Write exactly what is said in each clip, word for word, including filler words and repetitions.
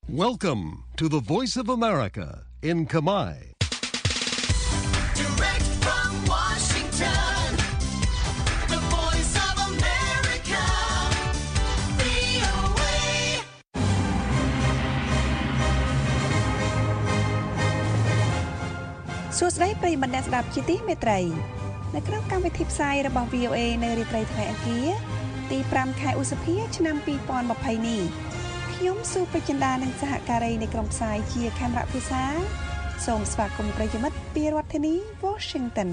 Welcome to the Voice of America in Khmer. Direct from Washington, the Voice of America, វី អូ เอ សួស្តីប្រិយមិត្តអ្នកស្ដាប់ជាទីមេត្រីនៅក្នុងកម្មវិធីផ្សាយរបស់ វី អូ เอ នៅរាត្រីថ្ងៃអង្គារទីប្រាំខែឧសភាឆ្នាំពីរពាន់ម្ភៃនេះខ្ញុំស៊ូពេជ្រចិន្តានិងសហការីនៃក្រុមផ្សាយជាខេមរៈភាសាសូមស្វាគមន៍ប្រិយមិត្តពីរដ្ឋធានី Washington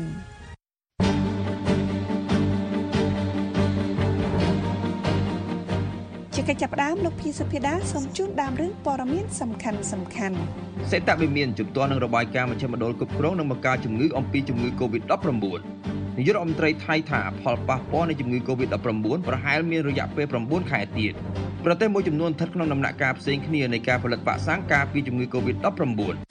ជាកិច្ចចាប់ផ្ដើមលោកភីសុភាដាសូមជូនដើមរឿងព័ត៌មានសំខាន់សំខាន់សេតវិមានជំទាស់នឹងរបាយការណ៍មជ្ឈមណ្ឌលគ្រប់គ្រងនិងបង្ការជំងឺអំពីជំងឺ កូវីដ ដប់ប្រាំបួន នាយករដ្ឋមន្ត្រីថៃថាផលប៉ះពាល់នៃជំងឺ កូវីដ ដប់ប្រាំបួន ប្រហែលមានរយៈពេល៩ខែទៀតប្រទេសមួយចំនួនស្ថិតក្នុងដំណាក់កាលផ្សេងគ្នានៃការផលិតវ៉ាក់សាំងការពារជំងឺ កូវីដ ដប់ប្រាំបួន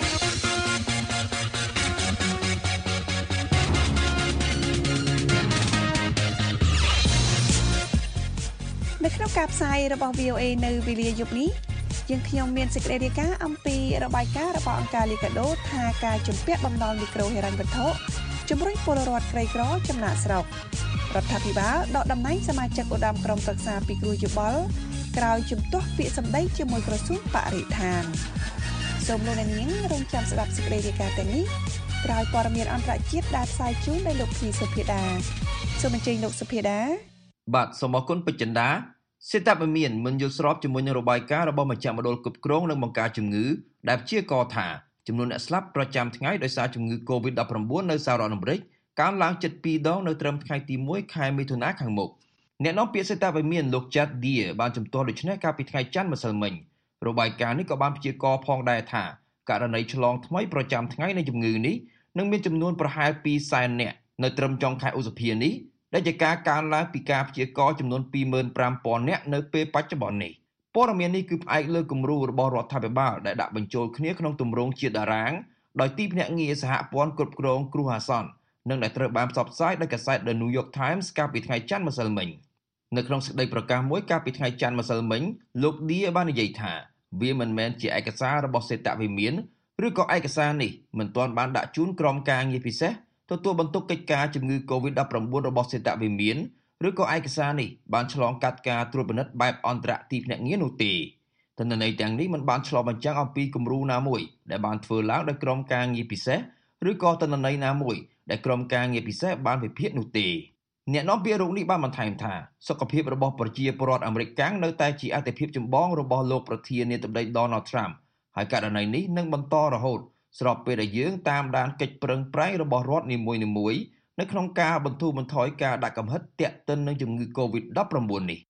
នៅក្នុងការផ្សាយរបស់ វី អូ เอ នៅវេលាយប់នេះយើងខ្ញុំមានសេចក្តីរាយការណ៍អំពីរបាយការណ៍របស់អង្គការលីកាដូថាការជំពាក់បំណុលមីក្រូហិរញ្ញវត្ថុជំរុញពលរដ្ឋក្រីក្រចំណាកស្រុករដ្ឋាភិបាលដកតំណែងសមាជិកឧត្តមក្រុមប្រឹក្សាពិគ្រោះយោបល់ក្រោយជំទាស់ពាក្យសម្ដីជាមួយក្រសួងបរិស្ថានសូមលោកអ្នកនាងរងចាំស្ដាប់សេចក្តីរាយការណ៍ទាំងនេះក្រោយព័ត៌មានអន្តរជាតិដែលផ្សាយជូនដោយលោកភីសុភាដាសូមអញ្ជើញលោកសុភាដាបាទសូមអរគុណពេជ្រចិន្តាសេតវិមានមិនយល់ស្របជាមួយនឹងរបាយការណ៍របស់មជ្ឈមណ្ឌលគ្រប់គ្រងនិងបង្ការជំងឺដែលព្យាករណ៍ថាចំនួនអ្នកស្លាប់ប្រចាំថ្ងៃដោយសារជំងឺ កូវីដ ដប់ប្រាំបួន នៅសហរដ្ឋអាមេរិកកើនឡើងជិតពីរដងនៅត្រឹមថ្ងៃទីមួយខែមិថុនាខាងមុខអ្នកនាំពាក្យសេតវិមានលោក Jack Deere បានជំទាស់ដូចនេះកាលពីថ្ងៃច័ន្ទម្សិលមិញរបាយការណ៍នេះក៏បានព្យាករណ៍ផងដែរថាករណីឆ្លងថ្មីប្រចាំថ្ងៃនៃជំងឺនេះនឹងមានចំនួនប្រហែលពីរសែននាក់នៅត្រឹមចុងខែឧសភានេះដែលជាការកើនឡើងពីការព្យាករណ៍ចំនួនពីរម៉ឺនប្រាំពាន់នាក់នៅពេលបច្ចុប្បន្ននេះព័ត៌មាននេះគឺផ្អែកលើគំរូរបស់រដ្ឋាភិបាលដែលដាក់បញ្ចូលគ្នាក្នុងទម្រង់ជាតារាងដោយទីភ្នាក់ងារសហព័ន្ធគ្រប់គ្រងគ្រោះអាសន្ននិងដែលត្រូវបានផ្សព្វផ្សាយដោយកាសែត The New York Times កាលពីថ្ងៃច័ន្ទម្សិលមិញនៅក្នុងសេចក្តីប្រកាសមួយកាលពីថ្ងៃច័ន្ទម្សិលមិញលោក Dia បាននិយាយថាវាមិនមែនជាឯកសាររបស់សេតវិមានឬក៏ឯកសារនេះមិនទាន់បានដាក់ជូនក្រុមការងារពិសេសទទួលបន្ទុកកិច្ចការជំងឺ កូវីដ ដប់ប្រាំបួន របស់សេតវិមានឬក៏ឯកសារនេះបានឆ្លងកាត់ការត្រួតពិនិត្យបែបអន្តរទីភ្នាក់ងារនោះទេទិន្នន័យទាំងនេះមិនបានឆ្លុះបញ្ចាំងអំពីគំរូណាមួយដែលបានធ្វើឡើងដោយក្រុមការងារពិសេសឬក៏ទិន្នន័យណាមួយដែលក្រុមការងារពិសេសបានវិភាគនោះទេអ្នកនាំពាក្យរោគនេះបានបន្ថែមថាសុខភាពរបស់ប្រជាពលរដ្ឋអាមេរិកកាំងនៅតែជាអាទិភាពចម្បងរបស់លោកប្រធានាធិបតី Donald Trump ហើយករណីនេះនឹងបន្តរហូតស្របពេលដែលយើងតាមដានកិច្ចប្រឹងប្រែងរបស់រដ្ឋនីមួយៗនៅក្នុងការបន្ធូរបន្ថយការដាក់កំហិតទាក់ទិននឹងជំងឺ កូវីដ ដប់ប្រាំបួន នេះ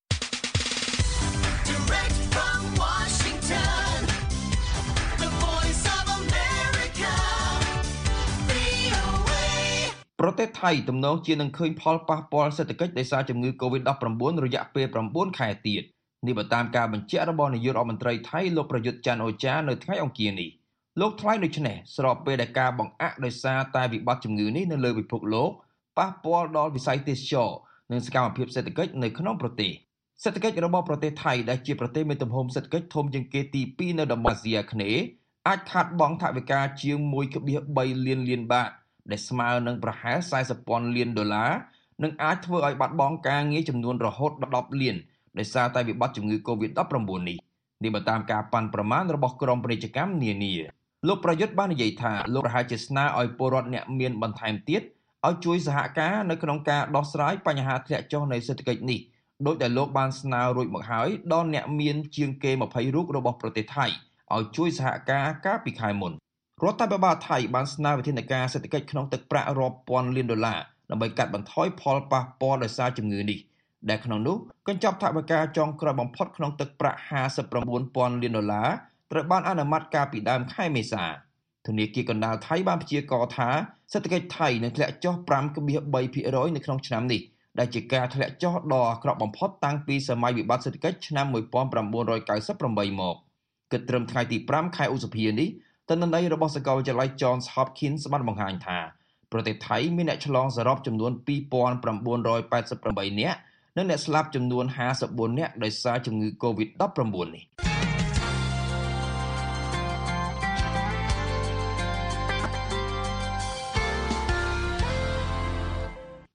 ប្រទេសថៃទំនងជានឹងឃើញផលប៉ះពាល់សេដ្ឋកិច្ចដោយសារជំងឺ កូវីដ ដប់ប្រាំបួន រយៈពេល៩ខែទៀតនេះបើតាមការបញ្ជាក់របស់នាយករដ្ឋមន្ត្រីថៃលោកប្រយុទ្ធច័ន្ទអូចានៅថ្ងៃអង្គារនេះលោកថ្លែងដូចនេះស្របពេលដែលការបង្អាក់ដោយសារតែវិបត្តិជំងឺនេះនៅលើពិភពលោកប៉ះពាល់ដល់វិស័យទេសចរណ៍និងសកម្មភាពសេដ្ឋកិច្ចនៅក្នុងប្រទេសសេដ្ឋកិច្ចរបស់ប្រទេសថៃដែលជាប្រទេសមានទំហំសេដ្ឋកិច្ចធំជាងគេទីពីរនៅតំបន់អាស៊ីអាគ្នេយ៍អាចខាតបង់ថវិកាជាងមួយភាគបីលានលានបាតដែលស្មើនឹងប្រហែលសែសិបពាន់លានដុល្លារនិងអាចធ្វើឲ្យបាត់បង់ការងារចំនួនរហូតដល់ដប់លានដោយសារតែវិបត្តិជំងឺ កូវីដ ដប់ប្រាំបួន នេះនេះបើតាមការប៉ាន់ប្រមាណរបស់ក្រមពាណិជ្ជកម្មនានាលោកប្រយុទ្ធបាននិយាយថាលោកប្រហែលជាស្នើឲ្យពលរដ្ឋអ្នកមានបន្ថែមទៀតឲ្យជួយសហការនៅក្នុងការដោះស្រាយបញ្ហាធ្លាក់ចុះនៃសេដ្ឋកិច្ចនេះដោយដែលលោកបានស្នើរួចមកហើយដល់អ្នកមានជាងគេម្ភៃរូបរបស់ប្រទេសថៃឲ្យជួយសហការកាលពីខែមុនរដ្ឋាភិបាលថៃបានស្នើវិធានការសេដ្ឋកិច្ចក្នុងទឹកប្រាក់រាប់ពាន់លានដុល្លារដើម្បីកាត់បន្ថយផលប៉ះពាល់ដោយសារជំងឺនេះដែលក្នុងនោះកញ្ចប់ថវិកាចុងក្រោយបំផុតក្នុងទឹកប្រាក់ห้าสิบเก้าពាន់លានដុល្លារត្រូវបានអនុម័តកាលពីដើមខែមេសាធនាគារកណ្ដាលថៃបានព្យាករណ៍ថាសេដ្ឋកិច្ចថៃនឹងធ្លាក់ចុះ ប្រាំភាគបីភាគរយ នៅក្នុងឆ្នាំនេះដែលជាការធ្លាក់ចុះដ៏អាក្រក់បំផុតតាំងពីសម័យវិបត្តិសេដ្ឋកិច្ចឆ្នាំnineteen ninety-eightមកគិតត្រឹមថ្ងៃទីប្រាំខែឧសភានេះទិន្នន័យរបស់សាកលវិទ្យាល័យ Johns Hopkins បានបង្ហាញថាប្រទេសថៃមានអ្នកឆ្លងសរុបចំនួនtwo thousand nine hundred eighty-eightនាក់និងអ្នកស្លាប់ចំនួនfifty-fourនាក់ដោយសារជំងឺ កូវីដ ដប់ប្រាំបួន នេះ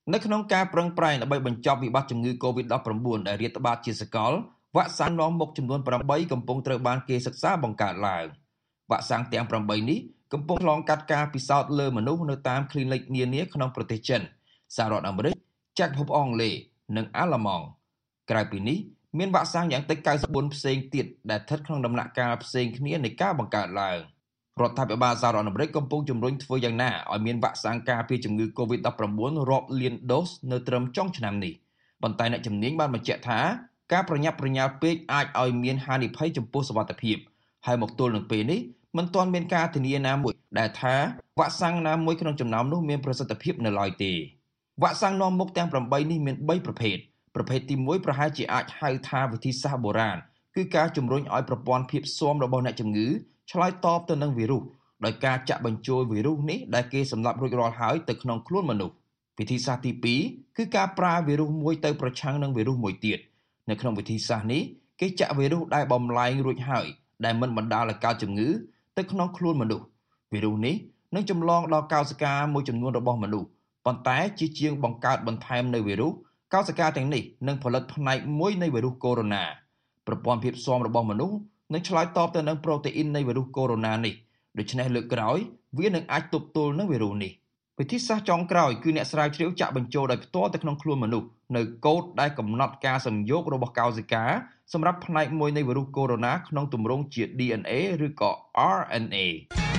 នៅក្នុងការប្រឹងប្រែងដើម្បីបញ្ចប់វិបត្តិជំងឺ COVID ដប់ប្រាំបួន ដែលរាតត្បាតជាសកលវ៉ាក់សាំងនាំមុខចំនួនប្រាំបីកំពុងត្រូវបានគេសិក្សាបង្កើតឡើងវ៉ាក់សាំងទាំងប្រាំបីនេះកំពុងឆ្លងកាត់ការពិសោធន៍លើមនុស្សនៅតាម clinic នានាក្នុងប្រទេសចិនសហរដ្ឋអាមេរិកចក្រភពអង់គ្លេសនិងអាល្លឺម៉ង់ក្រៅពីនេះមានវ៉ាក់សាំងយ៉ាងតិច ៩៤ ផ្សេងទៀតដែលស្ថិតក្នុងដំណាក់កាលផ្សេងគ្នានៃការបង្កើតឡើងរដ្ឋាភិបាលសហរដ្ឋអាមេរិកកំពុងជំរុញធ្វើយ៉ាងណាឲ្យមានវ៉ាក់សាំងការពារជំងឺ COVID ដប់ប្រាំបួន រាប់លានដូសនៅត្រឹមចុងឆ្នាំនេះប៉ុន្តែអ្នកជំនាញបានបញ្ជាក់ថាការប្រញាប់ប្រញាល់ពេកអាចឲ្យមានហានិភ័យចំពោះសុវត្ថិភាពហើយមកទល់នឹងពេលនេះមិនទាន់មានការធានាណាមួយដែលថាវ៉ាក់សាំងណាមួយក្នុងចំណោមនោះមានប្រសិទ្ធភាពនៅឡើយទេវ៉ាក់សាំងនាំមុខទាំងប្រាំបីនេះមានបីប្រភេទប្រភេទទីមួយប្រហែលជាអាចហៅថាវិធីសាស្ត្របុរាណគឺការជំរុញឲ្យប្រព័ន្ធភាពស៊ាំរបស់អ្នកជំងឺឆ្លើយតបទៅនឹងវីរុសដោយការចាក់បញ្ចូលវីរុសនេះដែលគេសម្លាប់រួចរាល់ហើយទៅក្នុងខ្លួនមនុស្សវិធីសាស្ត្រទីពីរគឺការប្រើវីរុសមួយទៅប្រឆាំងនឹងវីរុសមួយទៀតនៅក្នុងវិធីសាស្ត្រនេះគេចាក់វីរុសដែលបំលែងរួចហើយដែលមិនបណ្ដាលឲ្យកើតជំងឺទៅក្នុងខ្លួនមនុស្សវីរុសនេះនឹងចម្លងដល់កោសិកាមួយចំនួនរបស់មនុស្សប៉ុន្តែជាជាងបង្កើតបន្ថែមនៅវីរុសកោសិកាទាំងនេះនឹងផលិតផ្នែកមួយនៃវីរុសកូវីដ ប្រព័ន្ធភាពស៊ាំរបស់មនុស្សនឹងឆ្លើយតបទៅនឹងប្រូតេអ៊ីននៃវីរុសកូវីដ នេះដូច្នេះលើកក្រោយវានឹងអាចទប់ទល់នឹងវីរុសនេះវិធីសាស្ត្រចុងក្រោយគឺអ្នកស្រាវជ្រាវចាក់បញ្ចូលដោយផ្ទាល់ទៅក្នុងខ្លួនមនុស្សនៅកូដដែលកំណត់ការសំយោគរបស់កោសិកាសម្រាប់ផ្នែកមួយនៃវីរុសកូវីដ ក្នុងទម្រង់ជា ឌី អេន เอ ឬក៏ អារ អេន เอ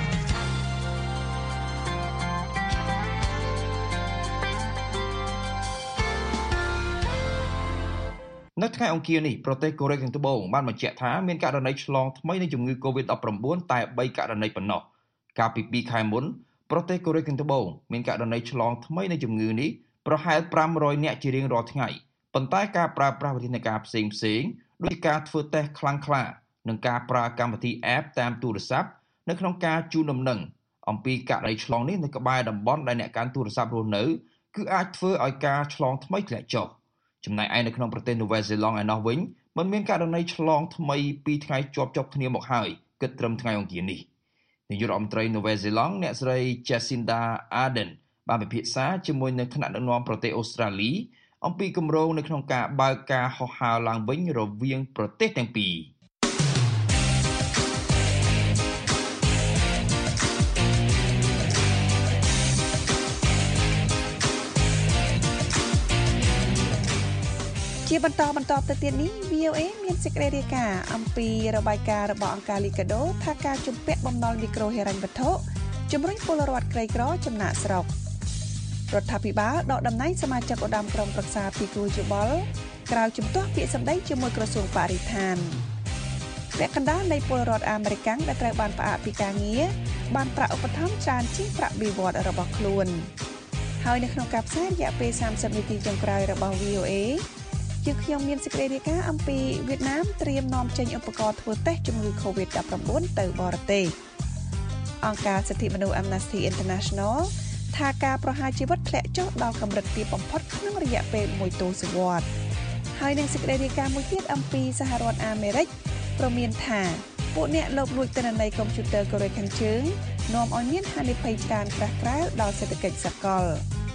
នៅថ្ងៃអង្គារនេះប្រទេសកូរ៉េខាងត្បូងបានបញ្ជាក់ថាមានករណីឆ្លងថ្មីនៃជំងឺ COVID ដប់ប្រាំបួន តែបីករណីប៉ុណ្ណោះកាលពីពីរខែមុនប្រទេសកូរ៉េខាងត្បូងមានករណីឆ្លងថ្មីនៃជំងឺនេះប្រហែលប្រាំរយនាក់ជារៀងរាល់ថ្ងៃប៉ុន្តែការប្រើប្រាស់វិធានការផ្សេងផ្សេងដូចការធ្វើតេស្តខ្លាំងក្លានិងការប្រើកម្មវិធី app តាមទូរស័ព្ទនៅក្នុងការជូនដំណឹងអំពីករណីឆ្លងនេះនៅក្បែរតំបន់ដែលអ្នកកាន់ទូរស័ព្ទរស់នៅគឺអាចធ្វើឲ្យការឆ្លងថ្មីធ្លាក់ចុះចំណែកឯនៅក្នុងប្រទេសនូវែលសេឡង់ឯណោះវិញមិនមានករណីឆ្លងថ្មីពីរថ្ងៃជាប់ជាប់គ្នាមកហើយគិតត្រឹមថ្ងៃអង្គារនេះនាយករដ្ឋមន្ត្រីនូវែលសេឡង់អ្នកស្រី Jacinda Ardern បានពិភាក្សាជាមួយនឹងថ្នាក់ដឹកនាំប្រទេសអូស្ត្រាលីអំពីគម្រោងនៅក្នុងការបើកការហោះហើរឡើងវិញរវាងប្រទេសទាំងពីរជាបន្តបន្តទៅទៀតនេះ វី អូ เอ មានសេចក្តីរាយការណ៍អំពីរបាយការណ៍របស់អង្គការ Liga do ថាការជំពាក់បំណុលមីក្រូហិរញ្ញវត្ថុជំរុញពលរដ្ឋក្រីក្រចំណាកស្រុករដ្ឋាភិបាលដកតំណែងសមាជិកឧត្តមក្រុមប្រឹក្សាពិគ្រោះយោបល់ក្រៅជំទាស់ពាក្យសម្ដីជាមួយក្រសួងបរិស្ថានពាក់កណ្ដាលនៃពលរដ្ឋអាមេរិកដែលត្រូវបានផ្អាកពីការងារបានប្រាក់ឧបត្ថម្ភច្រើនជាងប្រាក់បៀវត្សរបស់ខ្លួនហើយនៅក្នុងការផ្សាយរយៈពេលសាមសិបនាទីចុងក្រោយរបស់ វី អូ เอជាខ្ញុំមានសេចក្តីរាយការណ៍អំពីវៀតណាមត្រៀមនាំចេញឧបករណ៍ធ្វើតេស្តជំងឺ COVID ដប់ប្រាំបួន ទៅបរទេសអង្គការសិទ្ធិមនុស្ស Amnesty International ថាការប្រហារជីវិតធ្លាក់ចុះដល់កម្រិតទាបបំផុតក្នុងរយៈពេលមួយទសវត្សរ៍ហើយនឹងសេចក្តីរាយការណ៍មួយទៀតអំពីសហរដ្ឋអាមេរិកព្រមានថាពួកអ្នកលបលួចទិន្នន័យកុំព្យូទ័រកូរ៉េខាងជើងនាំឲ្យមានហានិភ័យច្រើនក្រាស់ក្រែលដល់សេដ្ឋកិច្ចសកល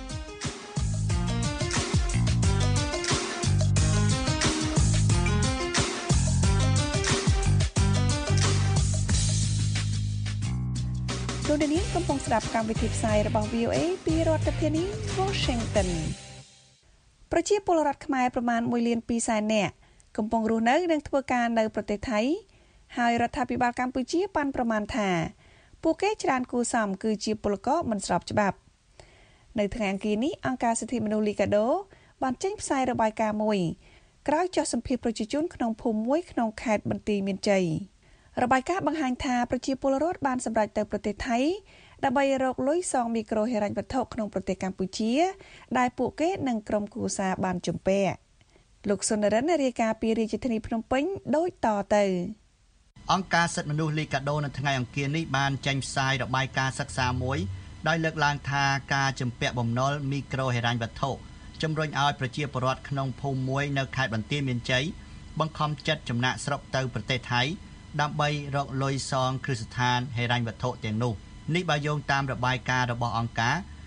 លោកនាងកំពុងស្ដាប់កម្មវិធីផ្សាយរបស់ វី អូ เอ ពីរដ្ឋធានី Washington ប្រជាពលរដ្ឋខ្មែរប្រមាណមួយលានពីរសែននាក់កំពុងរស់នៅនិងធ្វើការនៅប្រទេសថៃហើយរដ្ឋាភិបាលកម្ពុជាប៉ាន់ប្រមាណថាពួកគេច្រើនគួរសមគឺជាពលករមិនស្របច្បាប់នៅថ្ងៃអង្គារនេះអង្គការសិទ្ធិមនុស្ស Liga do បានចេញផ្សាយរបាយការណ៍មួយក្រោយចុះសម្ភាសប្រជាជនក្នុងភូមិមួយក្នុងខេត្តបន្ទាយមានជ័យរបាយការណ៍បង្ហាញថាប្រជាពលរដ្ឋបានសម្រេចទៅប្រទេសថៃដើម្បីរកលុយសងមីក្រូហិរញ្ញវត្ថុក្នុងប្រទេសកម្ពុជាដែលពួកគេនិងក្រុមគ្រួសារបានជំពាក់លោកសុនរិនរាយការណ៍ពីរាជធានីភ្នំពេញដូចតទៅអង្គការសិទ្ធិមនុស្ស Liga do នៅថ្ងៃអង្គារនេះបានចេញផ្សាយរបាយការណ៍សិក្សាមួយដោយលើកឡើងថាការជំពាក់បំណុលមីក្រូហិរញ្ញវត្ថុជំរុញឲ្យប្រជាពលរដ្ឋក្នុងភូមិមួយនៅខេត្តបន្ទាយមានជ័យបង្ខំចិត្តចំណាកស្រុកទៅប្រទេសថៃដើម្បីរកលុយសងគ្រឹះស្ថានហិរញ្ញវត្ថុទាំងនោះនេះបើយោងតាមរបាយការណ៍របស់អង្គការ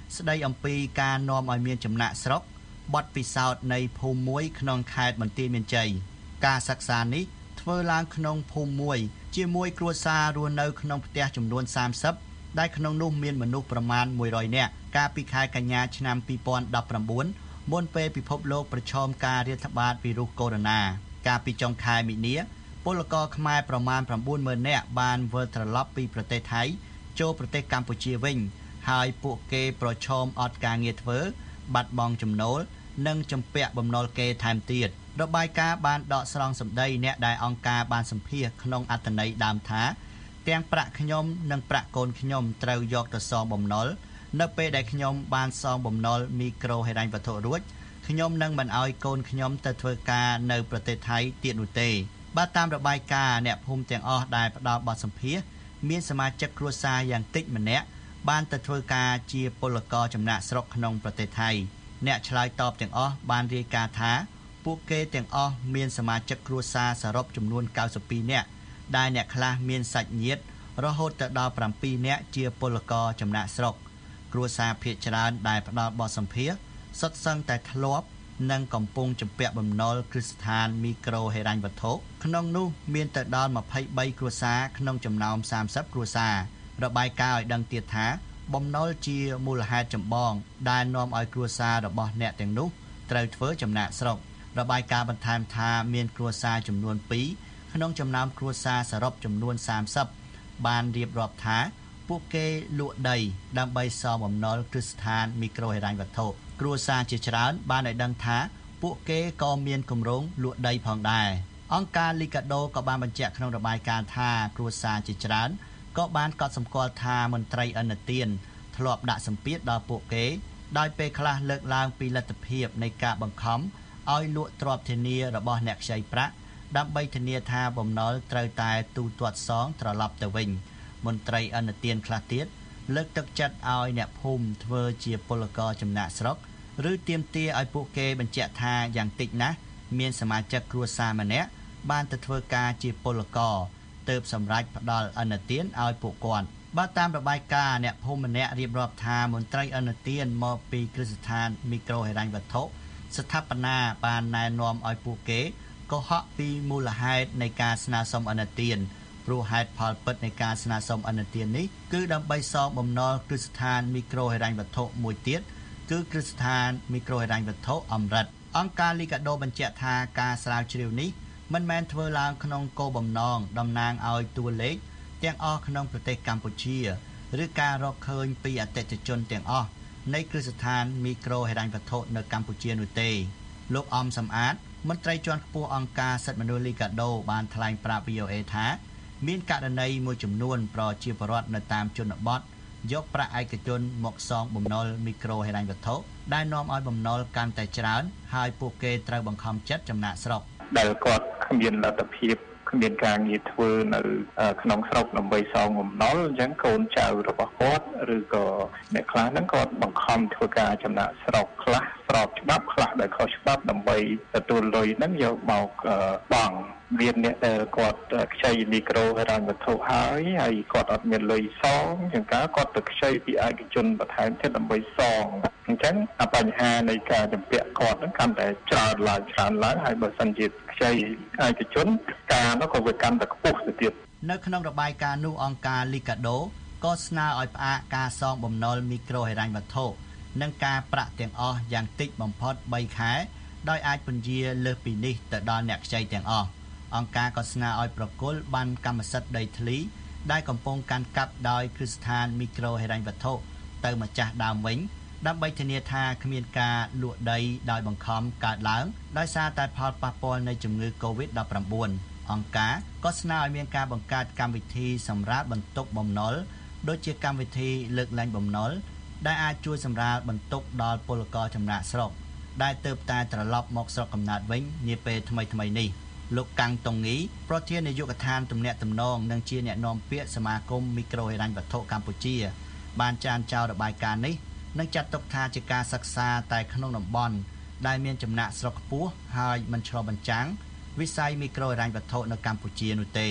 ស្ដីអំពីការនាំឲ្យមានចំណាក់ស្រុកបទពិសោធន៍នៃភូមិមួយក្នុងខេត្តបន្ទាយមានជ័យការសិក្សានេះធ្វើឡើងក្នុងភូមិមួយជាមួយគ្រួសាររស់នៅក្នុងផ្ទះចំនួនសាមសិបដែលក្នុងនោះមានមនុស្សប្រមាណមួយរយនាក់កាលពីខែកញ្ញាឆ្នាំពីរពាន់ដប់ប្រាំបួនមុនពេលពិភពលោកប្រឈមការរាតត្បាតវីរុសកូវីដ -19 កាលពីចុងខែមីនាពលករខ្មែរប្រមាណ ប្រាំបួនម៉ឺន នាក់បានវិលត្រឡប់ពីប្រទេសថៃចូលប្រទេសកម្ពុជាវិញហើយពួកគេប្រឈមអត់ការងារធ្វើបាត់បង់ចំណូលនិងជំពាក់បំណុលគេថែមទៀតរបាយការណ៍បានដកស្រង់សម្ដីអ្នកដែលអង្គការបានសម្ភាសក្នុងអត្ថន័យដើមថាទាំងប្រាក់ខ្ញុំនិងប្រាក់កូនខ្ញុំត្រូវយកទៅសងបំណុលនៅពេលដែលខ្ញុំបានសងបំណុលមីក្រូហិរញ្ញវត្ថុរួចខ្ញុំនឹងមិនឲ្យកូនខ្ញុំទៅធ្វើការនៅប្រទេសថៃទៀតនោះទេបើតាមរបាយការណ៍អ្នកភូមិទាំងអស់ដែលផ្ដល់បទសម្ភាសមានសមាជិកគ្រួសារយ៉ាងតិចម្នាក់បានទៅធ្វើការជាពលករចំណាក់ស្រុកក្នុងប្រទេសថៃអ្នកឆ្លើយតបទាំងអស់បានរាយការណ៍ថាពួកគេទាំងអស់មានសមាជិកគ្រួសារសរុបចំនួនកៅសិបពីរនាក់ដែលអ្នកខ្លះមានសាច់ញាតិរហូតទៅដល់ប្រាំពីរនាក់ជាពលករចំណាក់ស្រុកគ្រួសារភាគច្រើនដែលផ្ដល់បទសម្ភាសសុទ្ធសឹងតែធ្លាប់និងកំពុងជំពាក់បំណុលគ្រឹះស្ថានមីក្រូហិរញ្ញវត្ថុក្នុងនោះមានទៅដល់ម្ភៃបីគ្រួសារក្នុងចំណោមសាមសិបគ្រួសាររបាយការណ៍ឲ្យដឹងទៀតថាបំណុលជាមូលហេតុចម្បងដែលនាំឲ្យគ្រួសាររបស់អ្នកទាំងនោះត្រូវធ្វើចំណាកស្រុករបាយការណ៍បន្ថែមថាមានគ្រួសារចំនួនពីរក្នុងចំណោមគ្រួសារសរុបចំនួនសាមសិបបានរៀបរាប់ថាពួកគេលក់ដីដើម្បីសងបំណុលគ្រឹះស្ថានមីក្រូហិរញ្ញវត្ថុគ្រួសារជាច្រើនបានឲ្យដឹងថាពួកគេក៏មានគម្រោងលក់ដីផងដែរអង្គការលីកាដូក៏បានបញ្ជាក់ក្នុងរបាយការណ៍ថាគ្រួសារជាច្រើនក៏បានកត់សម្គាល់ថាមន្ត្រីឥណទានធ្លាប់ដាក់សម្ពាធដល់ពួកគេដោយពេលខ្លះលើកឡើងពីលទ្ធភាពនៃការបង្ខំឲ្យលក់ទ្រព្យធានារបស់អ្នកខ្ចីប្រាក់ដើម្បីធានាថាបំណុលត្រូវតែទូទាត់សងត្រឡប់ទៅវិញមន្ត្រីឥណទានខ្លះទៀតលើកទឹកចិត្តឲ្យអ្នកភូមិធ្វើជាពលករចំណាក់ស្រុកឬទាមទារឲ្យពួកគេបញ្ជាក់ថាយ៉ាងតិចណាស់មានសមាជិកគ្រួសារម្នាក់បានទៅធ្វើការជាពលករទើបសម្រេចផ្ដល់ឥណទានឲ្យពួកគាត់បើតាមរបាយការណ៍អ្នកភូមិម្នាក់រៀបរាប់ថាមន្ត្រីឥណទានមកពីគ្រឹះស្ថានមីក្រូហិរញ្ញវត្ថុស្ថាបនាបានណែនាំឲ្យពួកគេកុហកពីមូលហេតុនៃការស្នើសុំឥណទានព្រោះហេតុផលពិតនៃការស្នើសុំឥណទាននេះគឺដើម្បីសងបំណុលគ្រឹះស្ថានមីក្រូហិរញ្ញវត្ថុមួយទៀតគឺគ្រឹះស្ថានមីក្រូហិរញ្ញវត្ថុអម្រិតអង្គការលីកាដូបញ្ជាក់ថាការស្រាវជ្រាវនេះមិនមែនធ្វើឡើងក្នុងគោលបំណងតំណាងឲ្យតួលេខទាំងអស់ក្នុងប្រទេសកម្ពុជាឬការរកឃើញពីអតិថិជនទាំងអស់នៃគ្រឹះស្ថានមីក្រូហិរញ្ញវត្ថុនៅកម្ពុជានោះទេលោកអំសំអាតមន្ត្រីជាន់ខ្ពស់អង្គការសិទ្ធិមនុស្សលីកាដូបានថ្លែងប្រាប់ វី អូ អេ ថាមានករណីមួយចំនួនប្រជាពលរដ្ឋនៅតាមជនបទយកប្រាក់ឯកជនមកសងបំណុលមីក្រូហិរញ្ញវត្ថុដែលនាំឲ្យបំណុលកាន់តែច្រើនហើយពួកគេត្រូវបង្ខំចិត្តចំណាកស្រុកដែលគាត់គ្មានលទ្ធភាពគ្មានការងារធ្វើនៅក្នុងស្រុកដើម្បីសងបំណុលអញ្ចឹងកូនចៅរបស់គាត់ឬក៏អ្នកខ្លះហ្នឹងគាត់បង្ខំធ្វើការចំណាកស្រុកខ្លះស្របច្បាប់ខ្លះដែលខុសច្បាប់ដើម្បីទទួលលុយហ្នឹងយកមកបង់មានអ្នកដែលគាត់ខ្ចីមីក្រូហិរញ្ញវត្ថុហើយហើយគាត់អត់មានលុយសងអញ្ចឹងគាត់ទៅខ្ចីពីឯកជនបន្ថែមទៀតដើម្បីសងអញ្ចឹងបញ្ហានៃការជំពាក់គាត់ហ្នឹងកាន់តែច្រើនឡើងច្រើនឡើងហើយបើសិនជាខ្ចីឯកជនការនោះក៏វាកាន់តែខ្ពស់ទៅទៀតនៅក្នុងរបាយការណ៍នោះអង្គការលីកាដូក៏ស្នើឲ្យផ្អាកការសងបំណុលមីក្រូហិរញ្ញវត្ថុនិងការប្រាក់ទាំងអស់យ៉ាងតិចបំផុតបីខែដោយអាចពន្យាលើសពីនេះទៅដល់អ្នកខ្ចីទាំងអស់អង្គការក៏ស្នើឲ្យប្រគល់បានកម្មសិទ្ធិដីធ្លីដែលកំពុងកាន់កាប់ដោយគ្រឹះស្ថានមីក្រូហិរញ្ញវត្ថុទៅម្ចាស់ដើមវិញដើម្បីធានាថាគ្មានការលក់ដីដោយបង្ខំកើតឡើងដោយសារតែផលប៉ះពាល់នៃជំងឺ កូវីដ ដប់ប្រាំបួន អង្គការក៏ស្នើឲ្យមានការបង្កើតកម្មវិធីសម្រាប់បន្ទុកបំណុលដូចជាកម្មវិធីលើកលែងបំណុលដែលអាចជួយសម្រាលបន្ទុកដល់ពលករចំណាកស្រុកដែលទើបតែត្រឡប់មកស្រុកកំណើតវិញនាពេលថ្មីៗនេះលោកកាំងតុងងីប្រធាននាយកដ្ឋានទំនាក់ទំនងនិងជាអ្នកនាំពាក្យសមាគមមីក្រូហិរញ្ញវត្ថុកម្ពុជាបានចានចោលរបាយការណ៍នេះនិងចាត់ទុកថាជាការសិក្សាតែក្នុងតំបន់ដែលមានចំណាក់ស្រុកខ្ពស់ហើយមិនឆ្លុះបញ្ចាំងវិស័យមីក្រូហិរញ្ញវត្ថុនៅកម្ពុជានោះទេ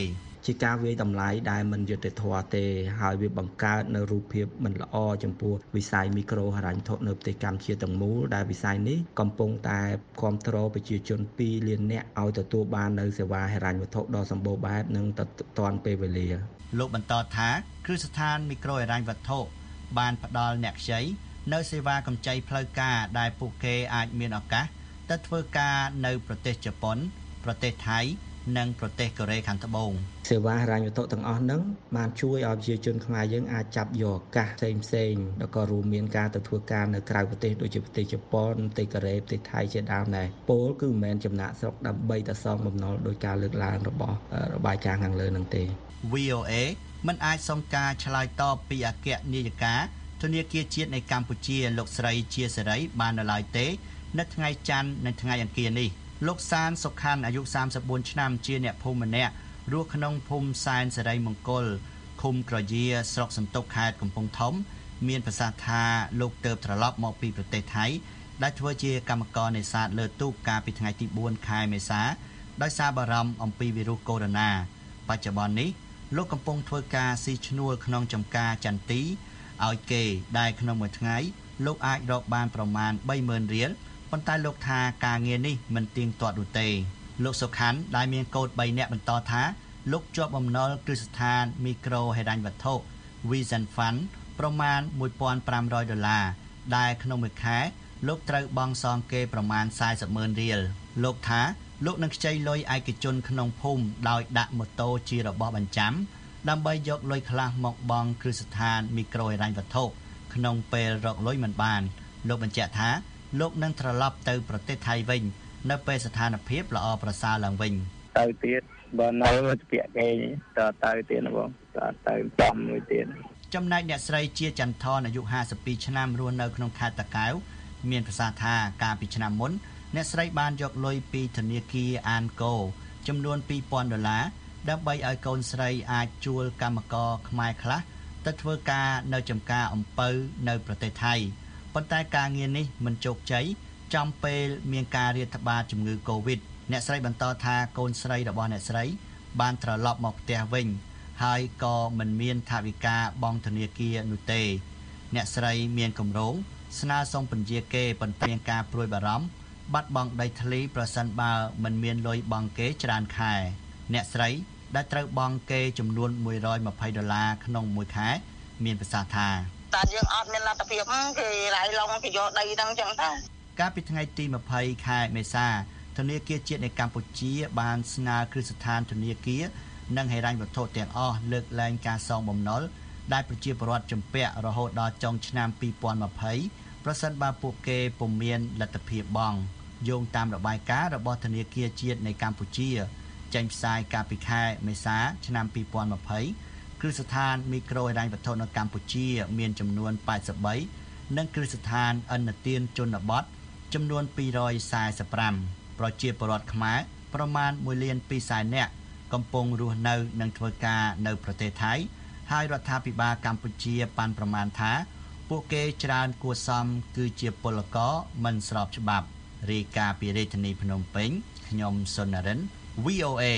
ជាការវាយតម្លៃដែលមិនយុត្តិធម៌ទេហើយវាបង្កើតនៅរូបភាពមិនល្អចំពោះវិស័យមីក្រូហិរញ្ញវត្ថុនៅប្រទេសកម្ពុជាទាំងមូលដែលវិស័យនេះកំពុងតែគ្រប់គ្រងប្រជាជនពីរលាននាក់ឲ្យទទួលបាននៅសេវាហិរញ្ញវត្ថុដ៏សម្បូរបែបនិងទាន់ពេលវេលាលោកបន្តថាគ្រឹះស្ថានមីក្រូហិរញ្ញវត្ថុបានផ្ដល់អ្នកខ្ចីនៅសេវាកម្ចីផ្លូវការដែលពួកគេអាចមានឱកាសទៅធ្វើការនៅប្រទេសជប៉ុនប្រទេសថៃនិងប្រទេសកូរ៉េខាងត្បូងសេវាហិរញ្ញវត្ថុទាំងអស់ហ្នឹងបានជួយឲ្យប្រជាជនខ្មែរយើងអាចចាប់យកឱកាសផ្សេងផ្សេងแล้วក៏រួមមានការទៅធ្វើការនៅក្រៅប្រទេសដូចជាប្រទេសជប៉ុនប្រទេសកូរ៉េប្រទេសថៃជាដើមដែរពោលគឺមិនមែនចំណាក់ស្រុកដើម្បីតែសងបំណុលដោយការលើកឡើងរបស់របាយការណ៍ខាងលើនឹងទេវី អូ เอ មិនអាចសុំការឆ្លើយតបពីអគ្គនាយិកាធនាគារជាតិនៃកម្ពុជាលោកស្រីជាសេរីបាននៅឡើយទេនៅថ្ងៃច័ន្ទនិងថ្ងៃអង្គារនេះលោកសានសុខាន់អាយុសាមសិបបួនឆ្នាំជាអ្នកភូមិម្នាក់រស់ក្នុងភូមិសែនសេរីមង្គលឃុំក្រយាស្រុកសន្ទុកខេត្តកំពង់ធំមានប្រសាសន៍ថាលោកទើបត្រឡប់មកពីប្រទេសថៃដែលធ្វើជាកម្មករនេសាទលើទូកកាលពីថ្ងៃទីបួនខែមេសាដោយសារបារម្ភអំពីវីរុសកូវីដ -19 បច្ចុប្បន្ននេះលោកកំពុងធ្វើការស៊ីឈ្នួលក្នុងចំការចន្ទទីឲ្យគេដែលក្នុងមួយថ្ងៃលោកអាចរកបានប្រមាណ បីម៉ឺន រៀលប៉ុន្តែលោកថាការងារនេះមិនទៀងទាត់នោះទេលោកសុខាន់ដែលមានកូនបីនាក់បន្តថាលោកជាប់បំណុលគ្រឹះស្ថានមីក្រូហិរញ្ញវត្ថុ Vision Fund ប្រមាណ មួយពាន់ប្រាំរយ ដុល្លារដែលក្នុងមួយខែលោកត្រូវបង់សងគេប្រមាណ សែនសិបម៉ឺន រៀលលោកថាលោកនឹងខ្ចីលុយឯកជនក្នុងភូមិដោយដាក់ម៉ូតូជារបស់បញ្ចាំដើម្បីយកលុយខ្លះមកបង់គ្រឹះស្ថានមីក្រូហិរញ្ញវត្ថុក្នុងពេលរកលុយមិនបានលោកបញ្ជាក់ថាលោកនឹងត្រឡប់ទៅប្រទេសថៃវិញនៅពេលស្ថានភាពល្អប្រសើរឡើងវិញទៅទៀតបើនៅទៅពាក់គេតទៅទៀតណាបងតទៅចំមួយទៀតចំណែកអ្នកស្រីជាចន្ទថនអាយុហាសិបពីរឆ្នាំរស់នៅក្នុងខេត្តតាកែវមានប្រសាសន៍ថាកាលពីឆ្នាំមុនអ្នកស្រីបានយកលុយពីធនាគារអានកូចំនួន ពីរពាន់ ដុល្លារដើម្បីឲ្យកូនស្រីអាចជួលកម្មករខ្មែរខ្លះទៅធ្វើការនៅចំការអំពៅនៅប្រទេសថៃប៉ុន្តែការងារនេះមិនជោគជ័យចំពេលមានការរាតត្បាតជំងឺ Covid អ្នកស្រីបន្តថាកូនស្រីរបស់អ្នកស្រីបានត្រឡប់មកផ្ទះវិញហើយក៏មិនមានថវិកាបង់ធនាគារនោះទេអ្នកស្រីមានគម្រោងស្នើសុំពន្យាគេប៉ុន្តែមានការព្រួយបារម្ភបាត់បង់ដីធ្លីប្រសិនបើមិនមានលុយបង់គេច្រើនខែអ្នកស្រីដែលត្រូវបង់គេចំនួនមួយរយម្ភៃដុល្លារក្នុងមួយខែមានប្រសាសន៍ថាតែយើងអត់មានលទ្ធភាពគេរៃឡងគេយកដីហ្នឹងចឹងទៅកាលពីថ្ងៃទីម្ភៃខែមេសាធនាគារជាតិនៃកម្ពុជាបានស្នើគ្រឹះស្ថានធនាគារនិងហិរញ្ញវត្ថុទាំងអស់លើកលែងការសងបំណុលដែលប្រជាពលរដ្ឋជំពាក់រហូតដល់ចុងឆ្នាំពីរពាន់ម្ភៃប្រសិនបើពួកគេពុំមានលទ្ធភាពបង់យោងតាមរបាយការណ៍របស់ធនាគារជាតិនៃកម្ពុជាចេញផ្សាយកាលពីខែមេសាឆ្នាំពីរពាន់ម្ភៃគ្រឹះស្ថានមីក្រូហិរញ្ញវត្ថុនៅកម្ពុជាមានចំនួនប៉ែតសិបបីនិងគ្រឹះស្ថានឥណទានជនបទចំនួនពីររយសែសិបប្រាំប្រជាពលរដ្ឋខ្មែរប្រមាណមួយលានពីរសែននាក់កំពុងរស់នៅនិងធ្វើការនៅប្រទេសថៃហើយរដ្ឋាភិបាលកម្ពុជាប៉ាន់ប្រមាណថាពួកគេច្រើនគួរសមគឺជាពលករមិនស្របច្បាប់រាយការណ៍ពីរាជធានីភ្នំពេញខ្ញុំសុននរិន វី អូ เอ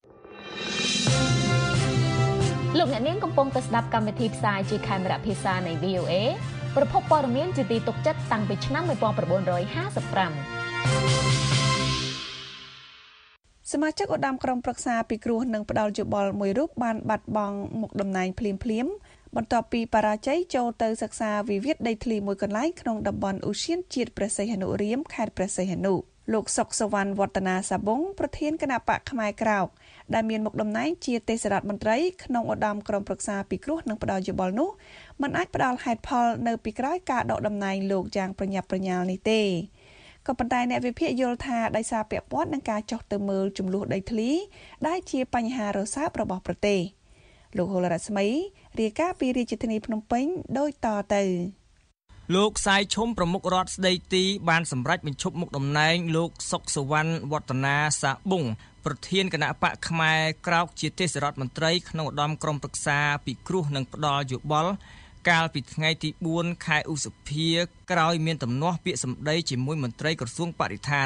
លោកអ្នកនាងកំពុងតែស្ដាប់កម្មវិធីផ្សាយជាខេមរៈភាសានៃ វី អូ เอ ប្រភពព័ត៌មានជាទីទុកចិត្តតាំងពីឆ្នាំmột nghìn chín trămห้าสิบห้าសមាជិកឧត្តមក្រុមប្រឹក្សាពិគ្រោះនិងផ្ដាល់យោបល់មួយរូបបានបាត់បង់មុខតំណែងភ្លាមភ្លាមបន្ទាប់ពីបរាជ័យចូលទៅសិក្សាវិវាទដីធ្លីមួយកន្លែងក្នុងតំបន់ឧទ្យានជាតិព្រះសីហនុរាមខេត្តព្រះសីហនុលោកសុកសវណ្ណវឌ្ឍនាសាបុងប្រធានគណៈបកខ្មែរក្រោកដែលមានមុខតំណែងជាទេសរដ្ឋមន្ត្រីក្នុងឧត្តមក្រុមប្រឹក្សាពិគ្រោះនិងផ្ដាល់យោបល់នោះមិនអាចផ្ដាល់ហេតុផលនៅពីក្រោយការដកតំណែងលោកយ៉ាងប្រញាប់ប្រញាល់នេះទេក៏ប៉ុន្តែអ្នកវិភាគយល់ថាដោយសារពាក់ព័ន្ធនឹងការចោះទៅមើលចំនួនដីធ្លីដែលជាបញ្ហារសើបរបស់ប្រទេសលោកហុលរស្មីរាយការណ៍ពីរាជធានីភ្នំពេញដូចតទៅលោកសាយឈុំប្រមុខរដ្ឋស្ដីទីបានសម្រេចបញ្ឈប់មុខតំណែងលោកសុកសវណ្ណវឌ្ឍនាសាបុងប្រធានគណៈបកខ្មែរក្រោកជាទេសរដ្ឋមន្ត្រីក្នុងឧត្តមក្រុមប្រឹក្សាពិគ្រោះនិងផ្ដាល់យោបល់កាលពីថ្ងៃទីបួនខែឧសភាក្រោយមានទំនាស់ពាក្យសម្ដីជាមួយមន្ត្រីក្រសួងបរិស្ថាន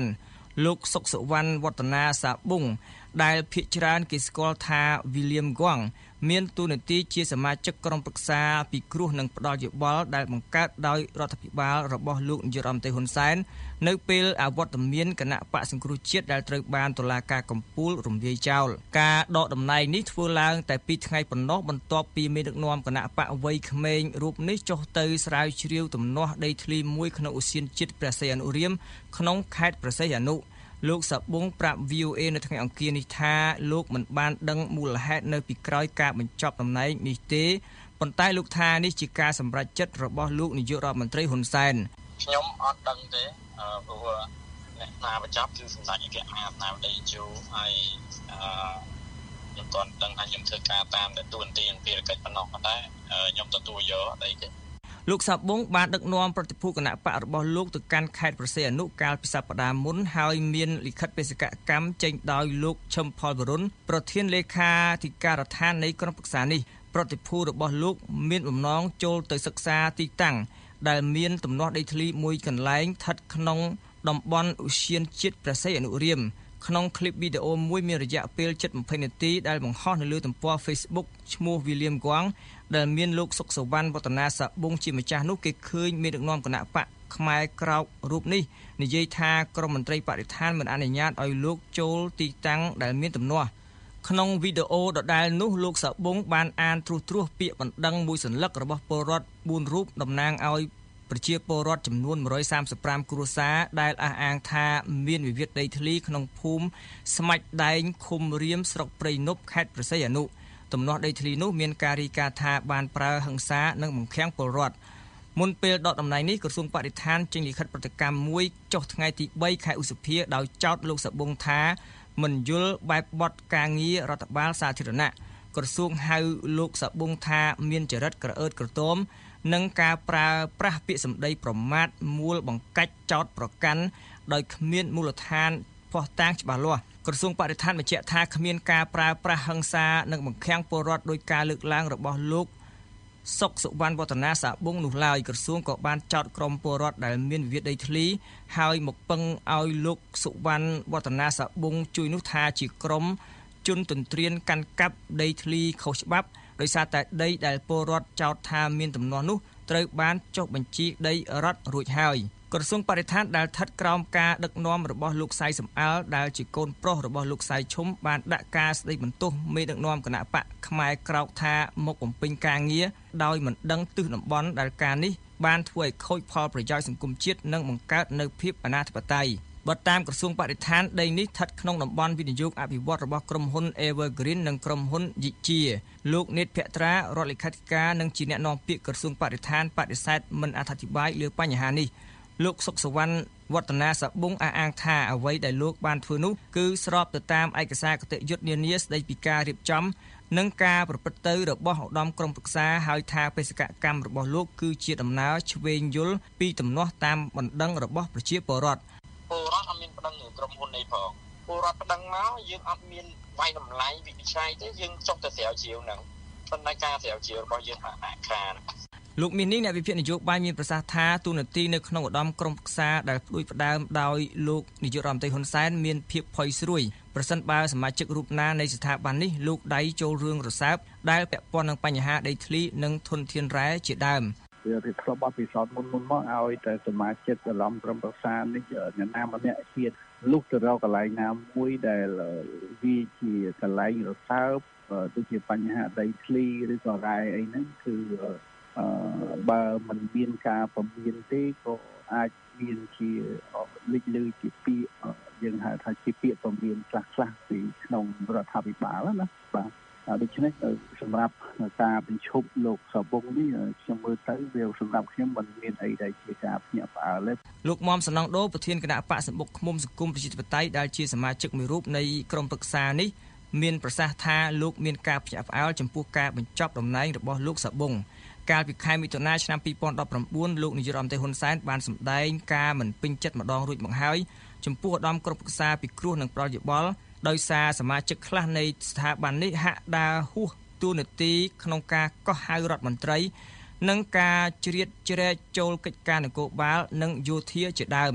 លោកសុកសុវណ្ណវឌ្ឍនាសាប៊ុងដែលភាគច្រើនគេស្គាល់ថា William Gwang មានតួនាទីជាសមាជិកក្រុមប្រឹក្សាពិគ្រោះនិងផ្ដល់យោបល់ដែលបង្កើតដោយរដ្ឋាភិបាលរបស់លោកនាយករដ្ឋមន្ត្រីហ៊ុនសែននៅពេលអវត្តមានគណៈបកសង្គ្រោះជាតិដែលត្រូវបានតុលាការកំពូលរំលាយចោលការដកតំណែងនេះធ្វើឡើងតែពីថ្ងៃប៉ុណ្ណោះបន្ទាប់ពីមេដឹកនាំគណៈបកវ័យក្មេងរូបនេះចុះទៅស្រាវជ្រាវទំនាស់ដីធ្លីមួយក្នុងឧទ្យានជាតិព្រះសីហនុរាមក្នុងខេត្តព្រះសីហនុលោកសាប៊ុងប្រាប់ V O A នៅថ្ងៃអង្គារនេះថាលោកមិនបានដឹងមូលហេតុនៅពីក្រោយការបញ្ចប់តំណែងនេះទេប៉ុន្តែលោកថានេះជាការសម្រេចចិត្តរបស់លោកនាយករដ្ឋមន្ត្រីហ៊ុនសែនខ្ញុំអត់ដឹងទេព្រោះអ្នកណាបញ្ចប់គឺសម្ដេចអគ្គមហាសេនាបតីជូហើយអឺខ្ញុំក៏ដឹងថាខ្ញុំធ្វើការតាមតែទួនាទីអង្គភារកិច្ចប៉ុណ្ណោះប៉ុន្តែខ្ញុំទទួលយកអីទេលោកសាប៊ុងបានដឹកនាំប្រតិភូគណៈបករបស់លោកទៅកាន់ខេត្តព្រះសីហនុកាលពីសប្តាហ៍មុនហើយមានលិខិតបេសកកម្មចេញដោយលោកឈឹមផលវរុនប្រធានលេខាធិការដ្ឋាននៃក្រុមប្រឹក្សានេះប្រតិភូរបស់លោកមានបំណងចូលទៅសិក្សាទីតាំងដែលមានទំនាស់ដីធ្លីមួយកន្លែងស្ថិតក្នុងតំបន់ឧទ្យានជាតិព្រះសីហនុរាមក្នុងคลิปវីដេអូមួយមានរយៈពេលជិតยี่สิบនាទីដែលបង្ហោះនៅលើទំព័រ Facebook ឈ្មោះ William Gwang ដែលមានលោកសុកសុវណ្ណវឌ្ឍនាសាប៊ុងជាម្ចាស់នោះគេឃើញមានដឹកនាំគណៈបកខ្មែរក្រោករូបនេះនិយាយថាក្រមមន្ត្រីបរិស្ថានមិនអនុញ្ញាតឲ្យលោកចូលទីតាំងដែលមានទំនាស់ក្នុងវីដេអូដដែលនោះលោកសាប៊ុងបានអានត្រួសត្រាសពាក្យបណ្ដឹងមួយសន្លឹករបស់ពលរដ្ឋបួនរូបតំណាងឲ្យប្រជាពលរដ្ឋចំនួនone hundred thirty-fiveគ្រួសារដែលអះអាងថាមានវិវាទដីធ្លីក្នុងភូមិស្មាច់ដែងឃុំរៀមស្រុកព្រៃនប់ខេត្តព្រះសីហនុទំនាស់ដីធ្លីនោះមានការរាយការណ៍ថាបានប្រើហិង្សានិងបង្ខាំងពលរដ្ឋមុនពេលដកតំណែងនេះក្រសួងបរិស្ថានចេញលិខិតប្រតិកម្មមួយចុះថ្ងៃទីthreeខែឧសភាដោយចោទលោកសាប៊ុងថាមិនយល់បែបបទការងាររដ្ឋបាលសាធារណៈក្រសួងហៅលោកសាប៊ុងថាមានចរិតក្រអឺតក្រទមនិងការប្រើប្រាស់ពាក្យសម្ដីប្រមាថមូលបង្កាច់ចោទប្រកាន់ដោយគ្មានមូលដ្ឋានភស្តុតាងច្បាស់លាស់ក្រសួងបរិស្ថានបញ្ជាក់ថាគ្មានការប្រើប្រាស់ហិង្សានិងបង្ខាំងពលរដ្ឋដោយការលើកឡើងរបស់លោកសុកសុវណ្ណវឌ្ឍនាសាប៊ុងនោះឡើយក្រសួងក៏បានចោទក្រុមពលរដ្ឋដែលមានវិវាទដីធ្លីហើយមកពឹងឲ្យលោកសុវណ្ណវឌ្ឍនាសាប៊ុងជួយនោះថាជាក្រុមជនទន្ទ្រានកាន់កាប់ដីធ្លីខុសច្បាប់ដោយសារតែដីដែលពលរដ្ឋចោទថាមានទំនាស់នោះត្រូវបានចុះបញ្ជីដីរដ្ឋរួចហើយក្រសួងបរិស្ថានដែលស្ថិតក្រោមការដឹកនាំរបស់លោកសៃសំអាលដែលជាកូនប្រុសរបស់លោកសៃឈុំបានដាក់ការស្ដីបន្ទោសមេដឹកនាំគណៈបកខ្មែរក្រោកថាមកបំពេញការងារដោយមិនដឹងទិសតំបន់ដែលការនេះបានធ្វើឲ្យខូចផលប្រយោជន៍សង្គមជាតិនិងបង្កើតនូវភាពអនាធិបតេយ្យបើតាមក្រសួងបរិស្ថានដីនេះស្ថិតក្នុងតំបន់វិនិយោគអភិវឌ្ឍរបស់ក្រុមហ៊ុន Evergreen និងក្រុមហ៊ុនយិជាលោកនេតភក្ត្រារដ្ឋលេខាធិការនិងជាអ្នកនាំពាក្យក្រសួងបរិស្ថានបដិសេធមិនអធិប្បាយលើបញ្ហានេះលោកសុកសវណ្ណវឌ្ឍនាសាប៊ុងអះអាងថាអ្វីដែលលោកបានធ្វើនោះគឺស្របទៅតាមឯកសារគតិយុត្តនានាស្ដីពីការរៀបចំនិងការប្រព្រឹត្តទៅរបស់ឧត្តមក្រុមប្រឹក្សាហើយថាបេសកកម្មរបស់លោកគឺជាដំណើរឆ្វេងយល់ពីទំនាស់តាមបណ្ដឹងរបស់ប្រជាពលរដ្ឋពលរដ្ឋអត់មានប្តឹងនឹងក្រុមហ៊ុននេះផងពលរដ្ឋប្តឹងមកយើងអត់មានវាយតម្លៃវិនិច្ឆ័យទេយើងចុះទៅស្រាវជ្រាវហ្នឹងប៉ុន្តែការស្រាវជ្រាវរបស់យើងហាក់ណាស់ខានលោកមាននេះអ្នកវិភាគនយោបាយមានប្រសាសន៍ថាទូនាទីនៅក្នុងឧត្តមក្រុមប្រឹក្សាដែលផ្ដួចផ្ដើមដោយលោកនាយករដ្ឋមន្ត្រីហ៊ុនសែនមានភាពផុយស្រួយប្រសិនបើសមាជិករូបណានៃស្ថាប័ននេះលោកដៃចូលរឿងរសើបដែលពាក់ព័ន្ធនឹងបញ្ហាដីធ្លីនិងធនធានរ៉ែជាដើមវារៀបរាប់បទពិសោធន៍មុនមុនមកឲ្យតែសមាជិកឧត្តមក្រុមប្រឹក្សានេះអ្នកណាម្នាក់ហ៊ានលុះទៅរកកន្លែងណាមួយដែលវាជាកន្លែងរសើបដូចជាបញ្ហាដីធ្លីឬក៏រ៉ែអីហ្នឹងគឺអឺបើមិនមានការពមៀនទេក៏អាចមានជាលេចលើជាពាក្យយើងហៅថាជាពាក្យពមៀនខ្លះខ្លះពីក្នុងរដ្ឋាភិបាលណាបាទដូច្នេះសម្រាប់ការបញ្ឈប់លោកសាប៊ុងនេះខ្ញុំមើលទៅវាសម្រាប់ខ្ញុំមិនមានអីដែលជាការភ្ញាក់ផ្អើលទេលោកមុំសំណងដូប្រធានគណៈបកសម្បុកឃុំសង្គមប្រជាធិបតេយ្យដែលជាសមាជិកមួយរូបនៃក្រុមប្រឹក្សានេះមានប្រសាសន៍ថាលោកមានការភ្ញាក់ផ្អើលចំពោះការបញ្ចប់តំណែងរបស់លោកសាប៊ុងកាលពីខែមិថុនាឆ្នាំtwo thousand nineteenលោកនាយករដ្ឋមន្ត្រីហ៊ុនសែនបានសម្ដែងការមិនពេញចិត្តម្ដងរួចមកហើយចំពោះឧត្តមក្រុមប្រឹក្សាពិគ្រោះនិងប្រតិយោបល់ដោយសារសមាជិកខ្លះនៃស្ថាប័ននេះហាក់ដើរហួសតួនាទីក្នុងការកោះហៅរដ្ឋមន្ត្រីនិងការជ្រៀតជ្រែកចូលកិច្ចការនគរបាលនិងយោធាជាដើម ប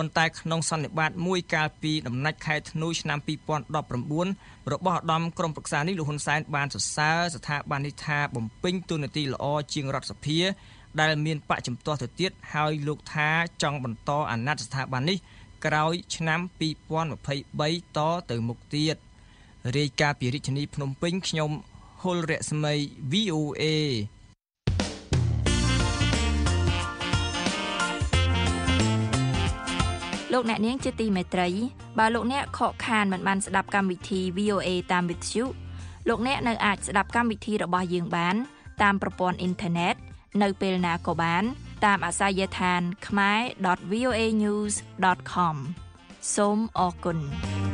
ប៉ុន្តែក្នុងសន្និបាតមួយកាលពីដំណាច់ខែធ្នូឆ្នាំពីរពាន់ដប់ប្រាំបួនរបស់ឧត្តមក្រុមប្រឹក្សានេះលោកហ៊ុនសែនបានសរសើរស្ថាប័ននេះថាបំពេញតួនាទីល្អជាងរដ្ឋសភាដែលមានបកជំទាស់ទៅទៀតហើយលោកថាចង់បន្តអាណត្តិស្ថាប័ននេះក្រោយឆ្នាំពីរពាន់ម្ភៃបីតទៅមុខទៀតរាយការណ៍ពីរាជធានីភ្នំពេញខ្ញុំហុលរស្មី វី អូ เอលោកអ្នកនាងជាទីមេត្រីបើលោកអ្នកខកខានមិនបានស្ដាប់កម្មវិធី វី អូ เอ តាមវិទ្យុលោកអ្នកនៅអាចស្ដាប់កម្មវិធីរបស់យើងបានតាមប្រព័ន្ធអ៊ីនធឺណិតនៅពេលណាក៏បានតាមអាសយដ្ឋាន ខមែរ ដត វី អូ เอ ញូស ដត ខម សូមអរគុណ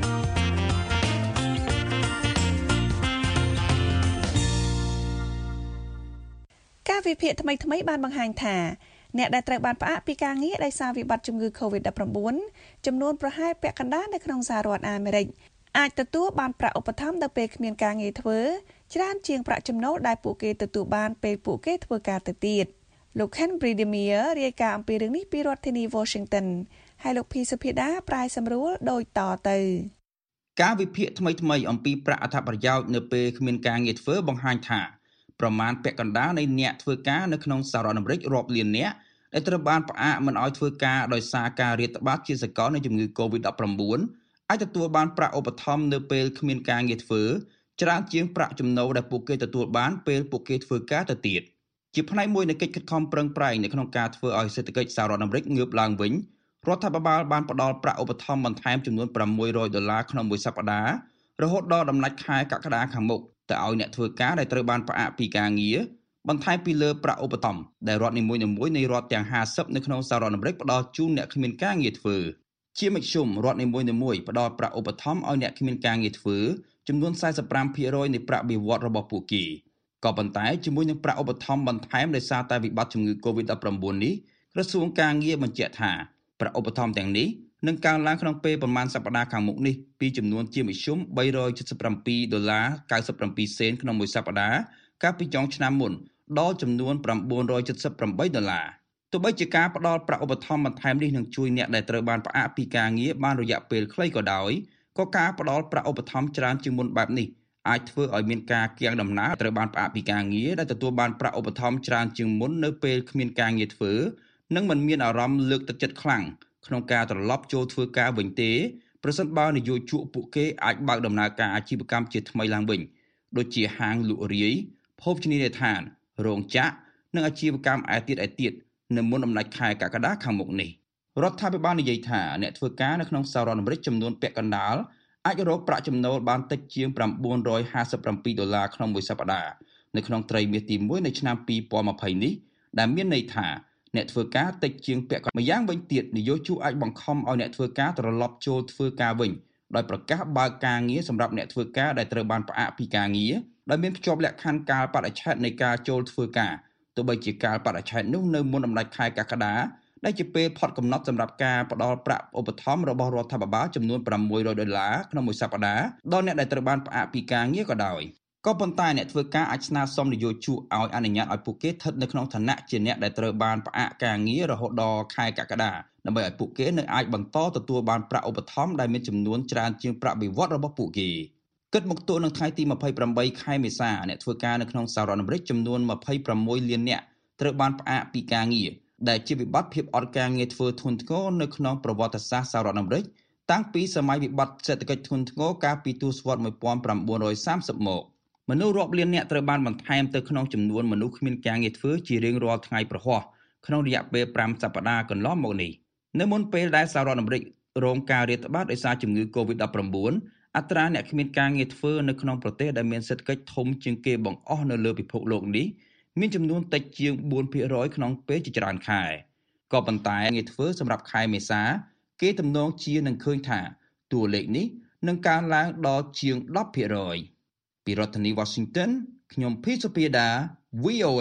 ការវិភាគថ្មីៗបានបង្ហាញថាអ្នកដែលត្រូវបានផ្អាកពីការងារដោយសារវិបត្តិជំងឺ កូវីដ ដប់ប្រាំបួន ចំនួនប្រហែលពាក់កណ្ដាលនៅក្នុងសហរដ្ឋអាមេរិកអាចទទួលបានប្រាក់ឧបត្ថម្ភនៅពេលគ្មានការងារធ្វើច្រើនជាងប្រាក់ចំណូលដែលពួកគេទទួលបានពេលពួកគេធ្វើការទៅទៀតលោក Ken Bredemeier រាយការណ៍អំពីរឿងនេះពីរដ្ឋធានី Washington ហើយលោកភីសុភាដាប្រាយសម្រួលដូចតទៅការវិភាគថ្មីៗអំពីប្រាក់អត្ថប្រយោជន៍នៅពេលគ្មានការងារធ្វើបង្ហាញថាប្រមាណពាក់កណ្ដាលនៃអ្នកធ្វើការនៅក្នុងសហរដ្ឋអាមេរិករាប់លាននាក់ដែលត្រូវបានផ្អាកមិនឲ្យធ្វើការដោយសារការរាតត្បាតជាសកលនៃជំងឺ កូវីដ ដប់ប្រាំបួន អាចទទួលបានប្រាក់ឧបត្ថម្ភនៅពេលគ្មានការងារធ្វើច្រើនជាងប្រាក់ចំណូលដែលពួកគេទទួលបានពេលពួកគេធ្វើការទៅទៀតជាផ្នែកមួយនៃកិច្ចខិតខំប្រឹងប្រែងនៅក្នុងការធ្វើឲ្យសេដ្ឋកិច្ចសហរដ្ឋអាមេរិកងើបឡើងវិញរដ្ឋាភិបាលបានផ្តល់ប្រាក់ឧបត្ថម្ភបន្ថែមចំនួនប្រាំមួយរយដុល្លារក្នុងមួយសប្តាហ៍រហូតដល់ដំណាច់ខែកក្កដាខាងមុខទៅឲ្យអ្នកធ្វើការដែលត្រូវបានផ្អាកពីការងារបន្ថែមពីលើប្រាក់ឧបត្ថម្ភដែលរដ្ឋនីមួយៗនៃរដ្ឋទាំងហាសិបនៅក្នុងសហរដ្ឋអាមេរិកផ្ដល់ជូនអ្នកគ្មានការងារធ្វើជាមធ្យមរដ្ឋនីមួយៗផ្ដល់ប្រាក់ឧបត្ថម្ភឲ្យអ្នកគ្មានការងារធ្វើចំនួន សែនសិបប្រាំភាគរយ នៃប្រាក់បៀវត្សរបស់ពួកគេក៏ប៉ុន្តែជាមួយនឹងប្រាក់ឧបត្ថម្ភបន្ថែមដោយសារតែវិបត្តិជំងឺ កូវីដ ដប់ប្រាំបួន នេះក្រសួងការងារបញ្ជាក់ថាប្រាក់ឧបត្ថម្ភទាំងនេះនឹងកើនឡើងក្នុងពេលប្រមាណសប្តាហ៍ខាងមុខនេះពីចំនួនជាមធ្យមបីរយចិតសិបប្រាំពីរដុល្លារកៅសិបប្រាំពីរសេនក្នុងមួយសប្តាហ៍កាលពីចុងឆ្នាំមុនដល់ចំនួនប្រាំបួនរយចិតសិបប្រាំបីដុល្លារទោះបីជាការផ្ដល់ប្រាក់ឧបត្ថម្ភបន្ថែមនេះនឹងជួយអ្នកដែលត្រូវបានផ្អាកពីការងារបានរយៈពេលខ្លីក៏ដោយក៏ការផ្ដល់ប្រាក់ឧបត្ថម្ភច្រើនជាងមុនបែបនេះអាចធ្វើឲ្យមានការគៀងដំណើរត្រូវបានផ្អាកពីការងារដែលទទួលបានប្រាក់ឧបត្ថម្ភច្រើនជាងមុននៅពេលគ្មានការងារធ្វើនិងមិនមានអារម្មណ៍លើកទឹកចិត្តខ្លាំងក្នុងការត្រឡប់ចូលធ្វើការវិញទេប្រសិនបើនយោជកពួកគេអាចបើកដំណើរការអាជីវកម្មជាថ្មីឡើងវិញដូចជាហាងលក់រាយភោជនីយដ្ឋានរោងចក្រនិងអាជីវកម្មឯទៀតឯទៀតនៅមុនដំណាច់ខែកក្កដាខាងមុខនេះរដ្ឋាភិបាលនិយាយថាអ្នកធ្វើការនៅក្នុងសហរដ្ឋអាមេរិកចំនួនពាក់កណ្ដាលអាចរកប្រាក់ចំណូលបានតិចជាងប្រាំបួនរយហាសិបប្រាំពីរដុល្លារក្នុងមួយសប្តាហ៍នៅក្នុងត្រីមាសទីមួយនៃឆ្នាំពីរពាន់ម្ភៃនេះដែលមានន័យថាអ្នកធ្វើការតិចជាងពាក់កណ្ដាលម្យ៉ាងវិញទៀតនយោជកអាចបង្ខំឲ្យអ្នកធ្វើការត្រឡប់ចូលធ្វើការវិញដោយប្រកាសបើកការងារសម្រាប់អ្នកធ្វើការដែលត្រូវបានផ្អាកពីការងារដែលមានភ្ជាប់លក្ខខណ្ឌកាលបរិច្ឆេទនៃការចូលធ្វើការទោះបីជាកាលបរិច្ឆេទនោះនៅមុនដំណាច់ខែកក្កដាដែលជាពេលផុតកំណត់សម្រាប់ការផ្ដល់ប្រាក់ឧបត្ថម្ភរបស់រដ្ឋាភិបាលចំនួនប្រាំមួយរយដុល្លារក្នុងមួយសប្តាហ៍ដល់អ្នកដែលត្រូវបានផ្អាកពីការងារក៏ដោយក៏ប៉ុន្តែអ្នកធ្វើការអាចស្នើសុំនយោជកឲ្យអនុញ្ញាតឲ្យពួកគេស្ថិតនៅក្នុងឋានៈជាអ្នកដែលត្រូវបានផ្អាកការងាររហូតដល់ខែកក្កដាដើម្បីឲ្យពួកគេនៅអាចបន្តទទួលបានប្រាក់ឧបត្ថម្ភដែលមានចំនួនច្រើនជាងប្រាក់បៀវត្សរបស់ពួកគេគិតមកទល់នឹងថ្ងៃទីម្ភៃប្រាំបីខែមេសាអ្នកធ្វើការនៅក្នុងសហរដ្ឋអាមេរិកចំនួនម្ភៃប្រាំមួយលាននាក់ត្រូវបានផ្អាកពីការងារដែលជាវិបត្តិភាពអត់ការងារធ្វើធ្ងន់ធ្ងរនៅក្នុងប្រវត្តិសាស្ត្រសហរដ្ឋអាមេរិកតាំងពីសម័យវិបត្តិសេដ្ឋកិច្ចធ្ងន់ធ្ងរកាលពីទសវត្សរ៍một nghìn chín trăm sa mươiមកមនុស្សរាប់លាននាក់ត្រូវបានបន្ថែមទៅក្នុងចំនួនមនុស្សគ្មានការងារធ្វើជារៀងរាល់ថ្ងៃប្រហោះក្នុងរយៈពេលប្រាំសប្តាហ៍កន្លងមកនេះនៅមុនពេលដែលសហរដ្ឋអាមេរិករងការរាតត្បាតដោយសារជំងឺ កូវីដ ដប់ប្រាំបួន អត្រាអ្នកគ្មានការងារធ្វើនៅក្នុងប្រទេសដែលមានសេដ្ឋកិច្ចធំជាងគេបង្អស់នៅលើពិភពលោកនេះមានចំនួនតិចជាងបួនភាគរយក្នុងពេលជាច្រើនខែក៏ប៉ុន្តែងារធ្វើសម្រាប់ខែមេសាគេទំនងជានឹងឃើញថាតួលេខនេះនឹងកើនឡើងដល់ជាងដប់ភាគរយពីរដ្ឋធានី Washington ខ្ញុំភីសុភាដា វី អូ เอ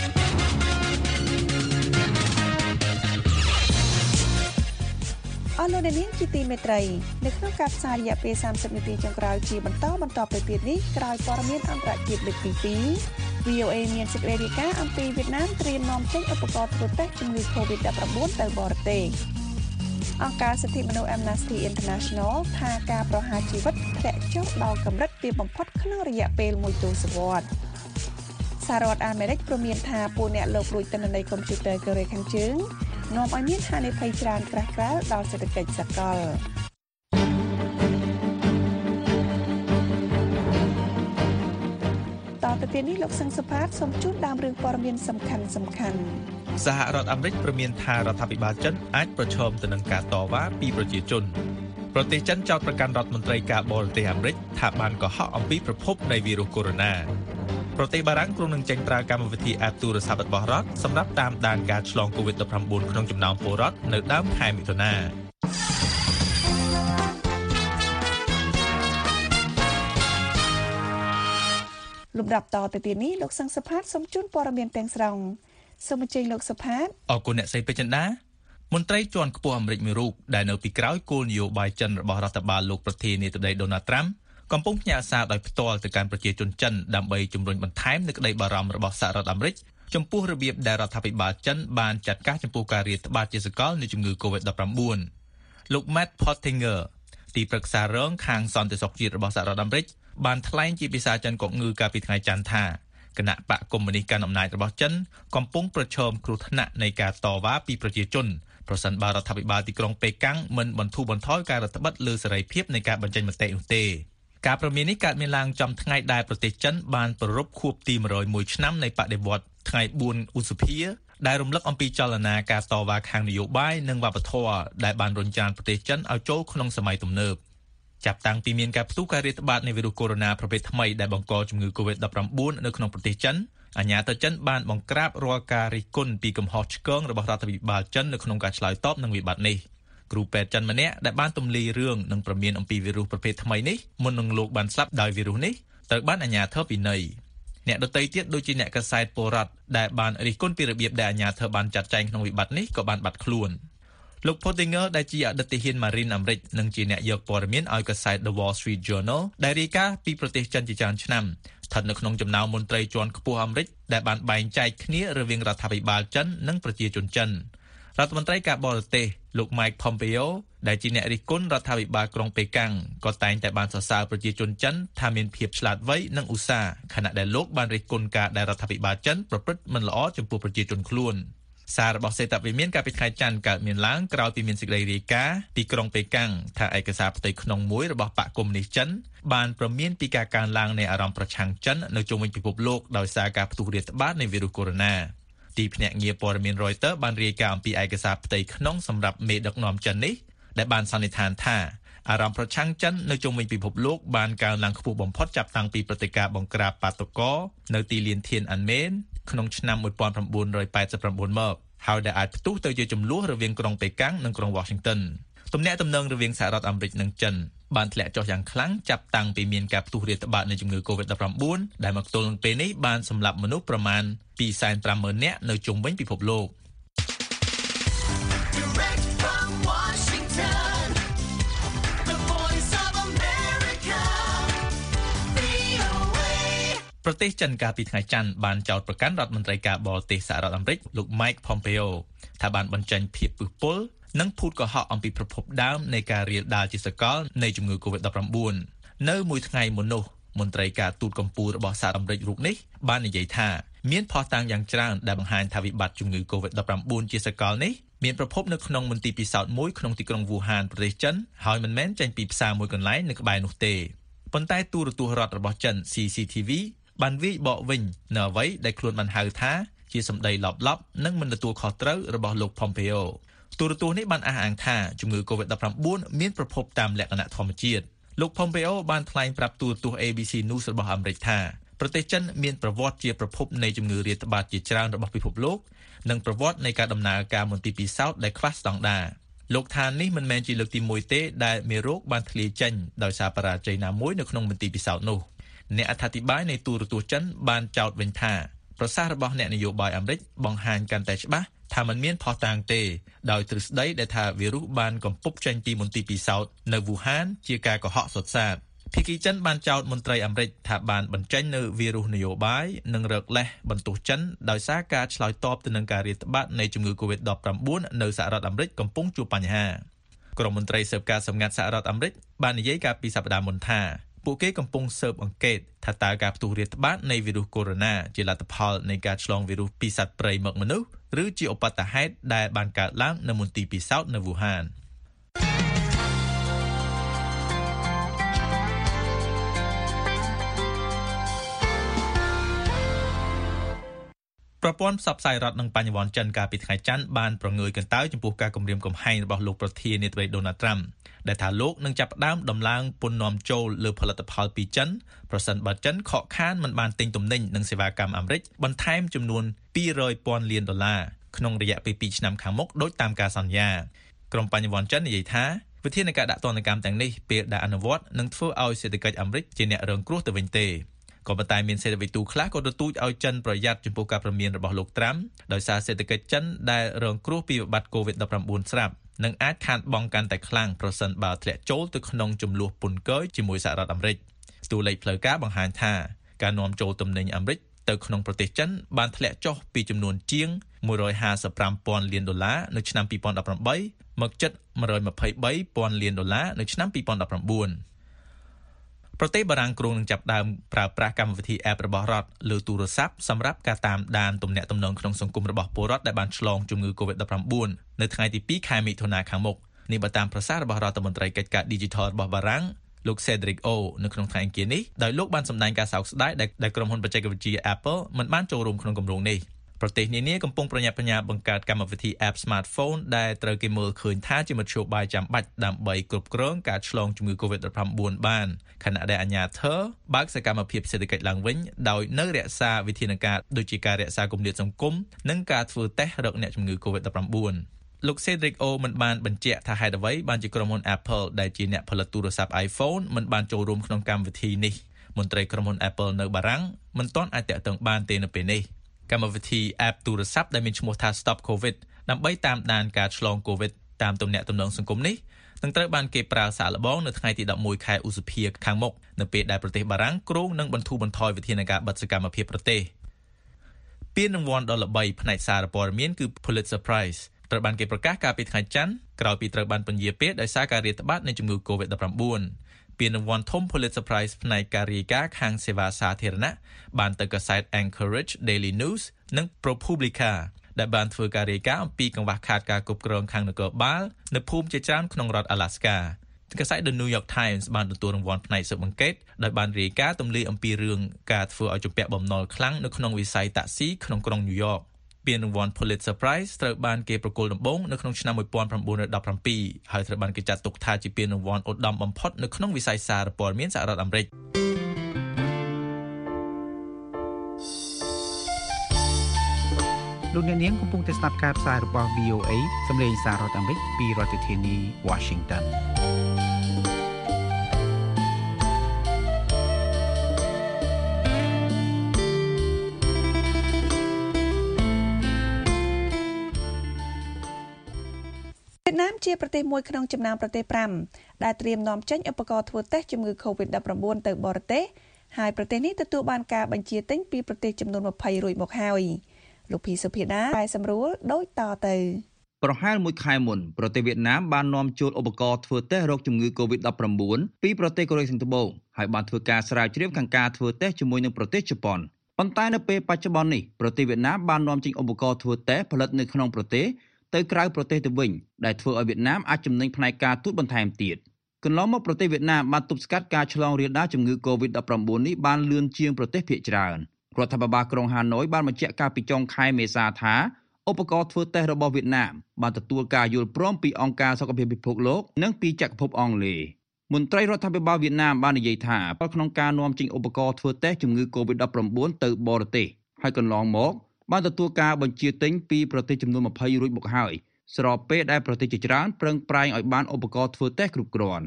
អស់លោកនាងជាទីមេត្រីនៅក្នុងការផ្សាយរយៈពេលសាមសិបនាទីចុងក្រោយជាបន្តបន្តទៅទៀតនេះក្រោយព័ត៌មានអន្តរជាតិលើកទីពីរ វី អូ เอ មានសេចក្តីរាយការណ៍អំពីវៀតណាមត្រៀមនាំចេញឧបករណ៍ធ្វើតេស្តជំងឺ កូវីដ ដប់ប្រាំបួន ទៅបរទេសអង្គការសិទ្ធិមនុស្ស Amnesty International ថាការប្រហារជីវិតធ្លាក់ចុះដល់កម្រិតទាបបំផុតក្នុងរយៈពេលមួយទសវត្សរ៍សហរដ្ឋអាមេរិកព្រមានថាពួកអ្នកលបលួចទិន្នន័យកុំព្យូទ័រកូរ៉េខាងជើងនាំឲ្យមានហានិភ័យច្រើនក្រាស់ក្រែលដល់សេដ្ឋកិច្ចសកលតទៅទៀតនេះលោកសឹងសុផាតសូមជូនដើមរឿងព័ត៌មានសំខាន់សំខាន់សហរដ្ឋអាមេរិកព្រមានថារដ្ឋាភិបាលចិនអាចប្រឈមទៅនឹងការតវ៉ាពីប្រជាជនប្រទេសចិនចោទប្រកាន់រដ្ឋមន្ត្រីការបរទេសអាមេរិកថាបានកុហកអំពីប្រភពនៃវីរុសកូវីដ -ប្រទេសបារាំងគ្រោងនឹងចេញប្រើកម្មវិធី App ទូរស័ព្ទរបស់រដ្ឋសម្រាប់តាមដានការឆ្លង កូវីដ ដប់ប្រាំបួន ក្នុងចំណោមពលរដ្ឋនៅដើមខែមិថុនាលំដាប់តទៅទៀតនេះលោកសឹងសុផាតសូមជូនព័ត៌មានទាំងស្រុងសូមអញ្ជើញលោកសុផាតអរគុណអ្នកស្រីពេជ្រចិន្តាមន្ត្រីជាន់ខ្ពស់អាមេរិកមួយរូបដែលនៅពីក្រោយគោលនយោបាយចិនរបស់រដ្ឋបាលលោកប្រធានាធិបតី Donald Trump កំពុងផ្ញើសារដោយផ្ទាល់ទៅកាន់ប្រជាជនចិនដើម្បីជំរុញបន្ថែមនូវក្តីបារម្ភរបស់សហរដ្ឋអាមេរិកចំពោះរបៀបដែលរដ្ឋាភិបាលចិនបានចាត់ការចំពោះការរាតត្បាតជាសកលនៃជំងឺ កូវីដ ដប់ប្រាំបួន លោក Matt Pottinger ទីប្រឹក្សារងខាងសន្តិសុខជាតិរបស់សហរដ្ឋអាមេរិកបានថ្លែងជាភាសាចិនកុកងឺកាលពីថ្ងៃច័ន្ទថាគណៈបកកុម្មុយនីសកាន់អំណាចរបស់ចិនកំពុងប្រឈមគ្រោះថ្នាក់នៃការតវ៉ាពីប្រជាជនប្រសិនបើរដ្ឋាភិបាលទីក្រុងប៉េកាំងមិនបន្ធូរបន្ថយការរដ្ឋបិទលើសេរីភាពនៃការបញ្ចេញមតិនោះទេការព្រមាននេះកើតមានឡើងចំថ្ងៃដែលប្រទេសចិនបានប្រារព្ធខួបទីមួយរយមួយឆ្នាំនៃបដិវត្តន៍ថ្ងៃបួនឧសភាដែលរំលឹកអំពីចលនាការតវ៉ាខាងនយោបាយនិងវប្បធម៌ដែលបានរុញច្រានប្រទេសចិនឲ្យចូលក្នុងសម័យទំនើបចាប់តាំងពីមានការផ្ទុះការរាតត្បាតនៃវីរុសកូវីដ ប្រភេទថ្មីដែលបង្កជំងឺ កូវីដ ដប់ប្រាំបួន នៅក្នុងប្រទេសចិនអាជ្ញាធរចិនបានបង្ក្រាបរាល់ការរិះគន់ពីកំហុសឆ្គងរបស់រដ្ឋាភិបាលចិននៅក្នុងការឆ្លើយតបនឹងវិបត្តិនេះគ្រូពេទ្យចិនម្នាក់ដែលបានទម្លាយរឿងនិងប្រមានអំពីវីរុសប្រភេទថ្មីនេះមុននឹងលោកបានស្លាប់ដោយវីរុសនេះត្រូវបានអាជ្ញាធរពិន័យអ្នកដទៃទៀតដូចជាអ្នកកាសែតពលរដ្ឋដែលបានរិះគន់ពីរបៀបដែលអាជ្ញាធរបានចាត់ចែងក្នុងវិបត្តិនេះក៏បានបាត់ខ្លួនលោក Pottinger ដែលជាអតីតទាហានម៉ារីនអាមេរិកនិងជាអ្នកយកព័ត៌មានឲ្យកាសែត The Wall Street Journal ដែលរាយការណ៍ពីប្រទេសចិនជាច្រើនឆ្នាំស្ថិតនៅក្នុងចំណោមមន្ត្រីជាន់ខ្ពស់អាមេរិកដែលបានបែងចែកគ្នារវាងរដ្ឋាភិបាលចិននិងប្រជាជនចិនរដ្ឋមន្ត្រីការបរទេសលោក Mike Pompeo ដែលជាអ្នករិះគន់រដ្ឋាភិបាលក្រុងប៉េកាំងក៏តែងតែបានសរសើរប្រជាជនចិនថាមានភាពឆ្លាតវៃនិងឧស្សាហ៍ខណៈដែលលោកបានរិះគន់ការដែលរដ្ឋាភិបាលចិនប្រព្រឹត្តមិនល្អចំពោះប្រជាជនខ្លួនសាររបស់សេតវិមានកាលពីថ្ងៃច័ន្ទកើតមានឡើងក្រោយពីមានសេចក្តីរាយការណ៍ពីក្រុងប៉េកាំងថាឯកសារផ្ទៃក្នុងមួយរបស់បកកុម្មុយនីសចិនបានប្រមានពីការកើនឡើងនៃអារម្មណ៍ប្រឆាំងចិននៅជុំវិញពិភពលោកដោយសារការផ្ទុះរាតត្បាតនៃវីរុសកូវីដ ទីភ្នាក់ងារព័ត៌មាន Reuters បានរាយការណ៍អំពីឯកសារផ្ទៃក្នុងសម្រាប់មេដឹកនាំចិននេះដែលបានសន្និដ្ឋានថាអារម្មណ៍ប្រឆាំងចិននៅជុំវិញពិភពលោកបានកើនឡើងខ្ពស់បំផុតចាប់តាំងពីព្រឹត្តិការណ៍បង្ក្រាបបាតុករនៅទីលានធានអានមែនក្នុងឆ្នាំmột nghìn chín trăm tám mươi chínមកហើយដែលអាចផ្ទុះទៅជាចំនួនរវាងក្រុងប៉េកាំងនិងក្រុង Washington ទំនាក់ទំនងរវាងសហរដ្ឋអាមេរិកនិងចិនបានធ្លាក់ចុះយ៉ាងខ្លាំងចាប់តាំងពីមានការផ្ទុះរាតត្បាតនៃជំងឺ កូវីដ ដប់ប្រាំបួន ដែលមកទល់នឹងពេលនេះបានសម្លាប់មនុស្សប្រមាណពីរសែនប្រាំម៉ឺននាក់នៅជុំវិញពិភពលោកប្រទេសចិនកាលពីថ្ងៃច័ន្ទបានចោទប្រកាន់រដ្ឋមន្ត្រីការបរទេសសហរដ្ឋអាមេរិកលោក Mike Pompeo ថាបានបញ្ចេញភាពពឹសពុលនិងភូតកុហកអំពីប្រភពដើមនៃការរាលដាលជាសកលនៃជំងឺ កូវីដ ដប់ប្រាំបួន នៅមួយថ្ងៃមុននោះមន្ត្រីការទូតកម្ពុជារបស់សហរដ្ឋអាមេរិករូបនេះបាននិយាយថាមានភស្តុតាងយ៉ាងច្រើនដែលបង្ហាញថាវិបត្តិជំងឺ កូវីដ ដប់ប្រាំបួន ជាសកលនេះមានប្រភពនៅក្នុងមន្ទីរពិសោធន៍មួយក្នុងទីក្រុងវូហានប្រទេសចិនហើយមិនមែនចេញពីផ្សារមួយកន្លែងនៅក្បែរនោះទេប៉ុន្តែទូរទស្សន៍រដ្ឋរបស់ចិន C C T V បានវាយបកវិញនៅអ្វីដែលខ្លួនបានហៅថាជាសម្ដីឡប់ឡប់និងមិនទទួលខុសត្រូវរបស់លោក Pompeo ទូរទស្សន៍នេះបានអះអាងថាជំងឺ កូវីដ ដប់ប្រាំបួន មានប្រភពតាមលក្ខណៈធម្មជាតិលោក Pompeo បានថ្លែងប្រាប់ទូរទស្សន៍ A B C News របស់អាមេរិកថាប្រទេសចិនមានប្រវត្តិជាប្រភពនៃជំងឺរាតត្បាតជាច្រើនរបស់ពិភពលោកនិងប្រវត្តិនៃការដំណើរការមន្ទីរពិសោធន៍ដែលខ្វះស្តង់ដារលោកថានេះមិនមែនជាលើកទីមួយទេដែលមេរោគបានធ្លាយចេញដោយសារបរាជ័យណាមួយនៅក្នុងមន្ទីរពិសោធន៍នោះអ្នកអត្ថាធិប្បាយនៃទូរទស្សន៍ចិនបានចោទវិញថាប្រសាសន៍របស់អ្នកនយោបាយអាមេរិកបង្ហាញកាន់តែច្បាស់ថាมันមានផុសតាងទេដោយទ្រឹស្ដីដែលថាវីរុសបានកំពុបចេញពីមន្ទីរពិសោធន៍នៅវូហានជាការកុហកសុទ្ធសាធភាគីចិនបានចោទមន្ត្រីអាមេរិកថាបានបញ្ចេញនៅវីរុសនយោបាយនិងរកលេសបន្ទោសចិនដោយសារការឆ្លើយតបទៅនឹងការរាតត្បាតនៃជំងឺ COVID ដប់ប្រាំបួន នៅសហរដ្ឋអាមេរិកកំពុងជួបបញ្ហាក្រុមមន្ត្រីស៊ើបការសម្ងាត់សហរដ្ឋអាមេរិកបាននិយាយកាលពីសប្តាហ៍មុនថាពួកគេកំពុងស៊ើបអង្កេតថាតើការផ្ទុះរាតត្បាតនៃវីរុសកូវីដ ជាលទ្ធផលនៃការឆ្លងវីរុសពីសត្វព្រៃមកមនុស្សឬជាឧបទ្ទហេតុដែលបានកើតឡើងនៅមន្ទីរពិសោធន៍នៅវូហានប្រព័ន្ធផ្សព្វផ្សាយរដ្ឋនិងបញ្ញវន្តចិនកាលពីថ្ងៃច័ន្ទបានប្រងើយកន្តើយចំពោះការគំរាមកំហែងរបស់លោកប្រធានាធិបតី Donald Trump ដែលថាលោកនឹងចាប់ផ្ដើមដំឡើងពន្ធនាំចូលលើផលិតផលពីចិនប្រសិនបើចិនខកខានមិនបានទិញទំនិញនិងសេវាកម្មអាមេរិកបន្ថែមចំនួនពីររយពាន់លានដុល្លារក្នុងរយៈពេលពីរឆ្នាំខាងមុខដោយតាមការសន្យាក្រុមបញ្ញវន្តចិននិយាយថាវិធានការដាក់ទណ្ឌកម្មទាំងនេះពេលដែលអនុវត្តនឹងធ្វើឲ្យសេដ្ឋកិច្ចអាមេរិកជាអ្នករងគ្រោះទៅវិញទេក៏ប៉ុន្តែមានសេដ្ឋវិទូខ្លះក៏ទទូចឲ្យចិនប្រយ័ត្នចំពោះការព្រមានរបស់លោកត្រាំដោយសារសេដ្ឋកិច្ចចិនដែលរងគ្រោះពីវិបត្តិ COVID ដប់ប្រាំបួន ស្រាប់នឹងអាចខាតបង់កាន់តែខ្លាំងប្រសិនបើធ្លាក់ចូលទៅក្នុងចំនួនពន្ធគយជាមួយសហរដ្ឋអាមេរិកស្ទូលេខផ្លូវការបង្ហាញថាការនាំចូលទំនិញអាមេរិកទៅក្នុងប្រទេសចិនបានធ្លាក់ចុះពីចំនួនជាងមួយរយហាសិបប្រាំពាន់លានដុល្លារនៅឆ្នាំពីរពាន់ដប់ប្រាំបីមកជិតមួយរយម្ភៃបីពាន់លានដុល្លារនៅឆ្នាំពីរពាន់ដប់ប្រាំបួនប្រទេសបារាំងគ្រោងនឹងចាប់ផ្ដើមប្រើប្រាស់កម្មវិធី App របស់រដ្ឋលើទូរស័ព្ទសម្រាប់ការតាមដានទំនាក់ទំនងក្នុងសង្គមរបស់ពលរដ្ឋដែលបានឆ្លងជំងឺ COVID ដប់ប្រាំបួន នៅថ្ងៃទីពីរខែមិថុនាខាងមុខនេះបើតាមប្រសាសន៍របស់រដ្ឋមន្ត្រីកិច្ចការ Digital របស់បារាំងលោក Cedric O នៅក្នុងថ្ងៃអង្គារនេះដោយលោកបានសម្ដែងការសោកស្ដាយដែលក្រុមហ៊ុនបច្ចេកវិទ្យា Apple មិនបានចូលរួមក្នុងគម្រោងនេះប្រទេសនានាកំពុងប្រញាប់ប្រញាល់បង្កើតកម្មវិធី App Smartphone ដែលត្រូវគេមើលឃើញថាជាមធ្យោបាយចាំបាច់ដើម្បីគ្រប់គ្រងការឆ្លងជំងឺ COVID ដប់ប្រាំបួន បានខណៈដែលអាជ្ញាធរបើកសកម្មភាពសេដ្ឋកិច្ចឡើងវិញដោយនៅរក្សាវិធានការដូចជាការរក្សាគម្លាតសង្គមនិងការធ្វើតេស្តរកអ្នកជំងឺ COVID ដប់ប្រាំបួន លោក Cedric O មិនបានបញ្ជាក់ថាហេតុអ្វីបានជាក្រុមហ៊ុន Apple ដែលជាអ្នកផលិតទូរស័ព្ទ iPhone មិនបានចូលរួមក្នុងកម្មវិធីនេះមន្ត្រីក្រុមហ៊ុន Apple នៅបារាំងមិនទាន់អាចតាក់ទងបានទេនៅពេលនេះកម្មវិធី App ទូរស័ព្ទដែលមានឈ្មោះថា Stop COVID ដើម្បីតាមដានការឆ្លង COVID តាមទំនាក់ទំនងសង្គមនេះនឹងត្រូវបានគេប្រើសាកល្បងនៅថ្ងៃទីដប់មួយខែឧសភាខាងមុខនៅពេលដែលប្រទេសបារាំងគ្រោងនឹងបន្ធូរបន្ថយវិធានការបិទសកម្មភាពប្រទេសពានរង្វាន់ដ៏ល្បីផ្នែកសារព័ត៌មានគឺ Pulitzer Prize ត្រូវបានគេប្រកាសកាលពីថ្ងៃច័ន្ទក្រោយពីត្រូវបានពន្យាពេលដោយសារការរាតត្បាតនៃជំងឺ COVID ដប់ប្រាំបួន ពានរង្វាន់ធំ Pulitzer Prize ផ្នែកការរាយការណ៍ខាងសេវាសាធារណៈបានទៅកាសែត Anchorage Daily News និង ProPublica ដែលបានធ្វើការរាយការណ៍អំពីកង្វះខាតការគ្រប់គ្រងខាងនគរបាលនៅភូមិជាច្រើនក្នុងរដ្ឋ Alaska កាសែត The New York Times បានទទួលរង្វាន់ផ្នែកស៊ើបអង្កេតដោយបានរាយការណ៍ទម្លាយអំពីរឿងការធ្វើឲ្យជំពាក់បំណុលខ្លាំងនៅក្នុងវិស័យតាក់ស៊ីក្នុងក្រុង New York ពានរង្វាន់ Pulitzer Prize ត្រូវបានគេប្រគល់ដំបូងនៅក្នុងឆ្នាំmột nghìn chín trăm mười bảyហើយត្រូវបានគេចាត់ទុកថាជាពានរង្វាន់ឧត្តមបំផុតនៅក្នុងវិស័យសារព័ត៌មានសហរដ្ឋអាមេរិកលោកអ្នកនាងកំពុងតែស្ដាប់ការផ្សាយរបស់ V O A សម្លេងសាររដ្ឋអាមេរិកពីរដ្ឋធានី Washington វៀតណាមជាប្រទេសមួយក្នុងចំណោមប្រទេសប្រាំដែលត្រៀមនាំចេញឧបករណ៍ធ្វើតេស្តជំងឺ COVID ដប់ប្រាំបួន ទៅបរទេសហើយប្រទេសនេះទទួលបានការបញ្ជាទិញពីប្រទេសចំនួនยี่สิบរួចមកហើយលោកភីសុភាដាតែសម្រួលដូចតទៅប្រហែលមួយខែមុនប្រទេសវៀតណាមបាននាំចូលឧបករណ៍ធ្វើតេស្តរោគជំងឺ COVID ដប់ប្រាំបួន ពីប្រទេសកូរ៉េខាងត្បូងហើយបានធ្វើការស្រាវជ្រាវខាងការធ្វើតេស្តជាមួយនឹងប្រទេសជប៉ុនប៉ុន្តែនៅពេលបច្ចុប្បន្ននេះប្រទេសវៀតណាមបាននាំចេញឧបករណ៍ធ្វើតេស្តផលិតនៅក្នុងប្រទេសទៅក្រៅប្រទេសទៅវិញដែលធ្វើឲ្យវៀតណាមអាចចំណេញផ្នែកការទូតបន្ថែមទៀតកន្លងមកប្រទេសវៀតណាមបានទប់ស្កាត់ការឆ្លងរាលដាលជំងឺ COVID ដប់ប្រាំបួន នេះបានលឿនជាងប្រទេសភាគច្រើនរដ្ឋាភិបាលក្រុងហាណូយបានបញ្ជាក់កាលពីចុងខែមេសាថាឧបករណ៍ធ្វើតេស្តរបស់វៀតណាមបានទទួលការយល់ព្រមពីអង្គការសុខភាពពិភពលោកនិងពីចក្រភពអង់គ្លេសមន្ត្រីរដ្ឋាភិបាលវៀតណាមបាននិយាយថាក្នុងការនាំចេញឧបករណ៍ធ្វើតេស្តជំងឺ COVID ដប់ប្រាំបួន ទៅបរទេសហើយកន្លងមកបានទទួលការបញ្ជាទិញពីប្រទេសចំនួនยี่สิบរួចមកហើយស្របពេលដែលប្រទេសជាច្រើនប្រឹងប្រែងឲ្យបានឧបករណ៍ធ្វើតេស្តគ្រប់គ្រាន់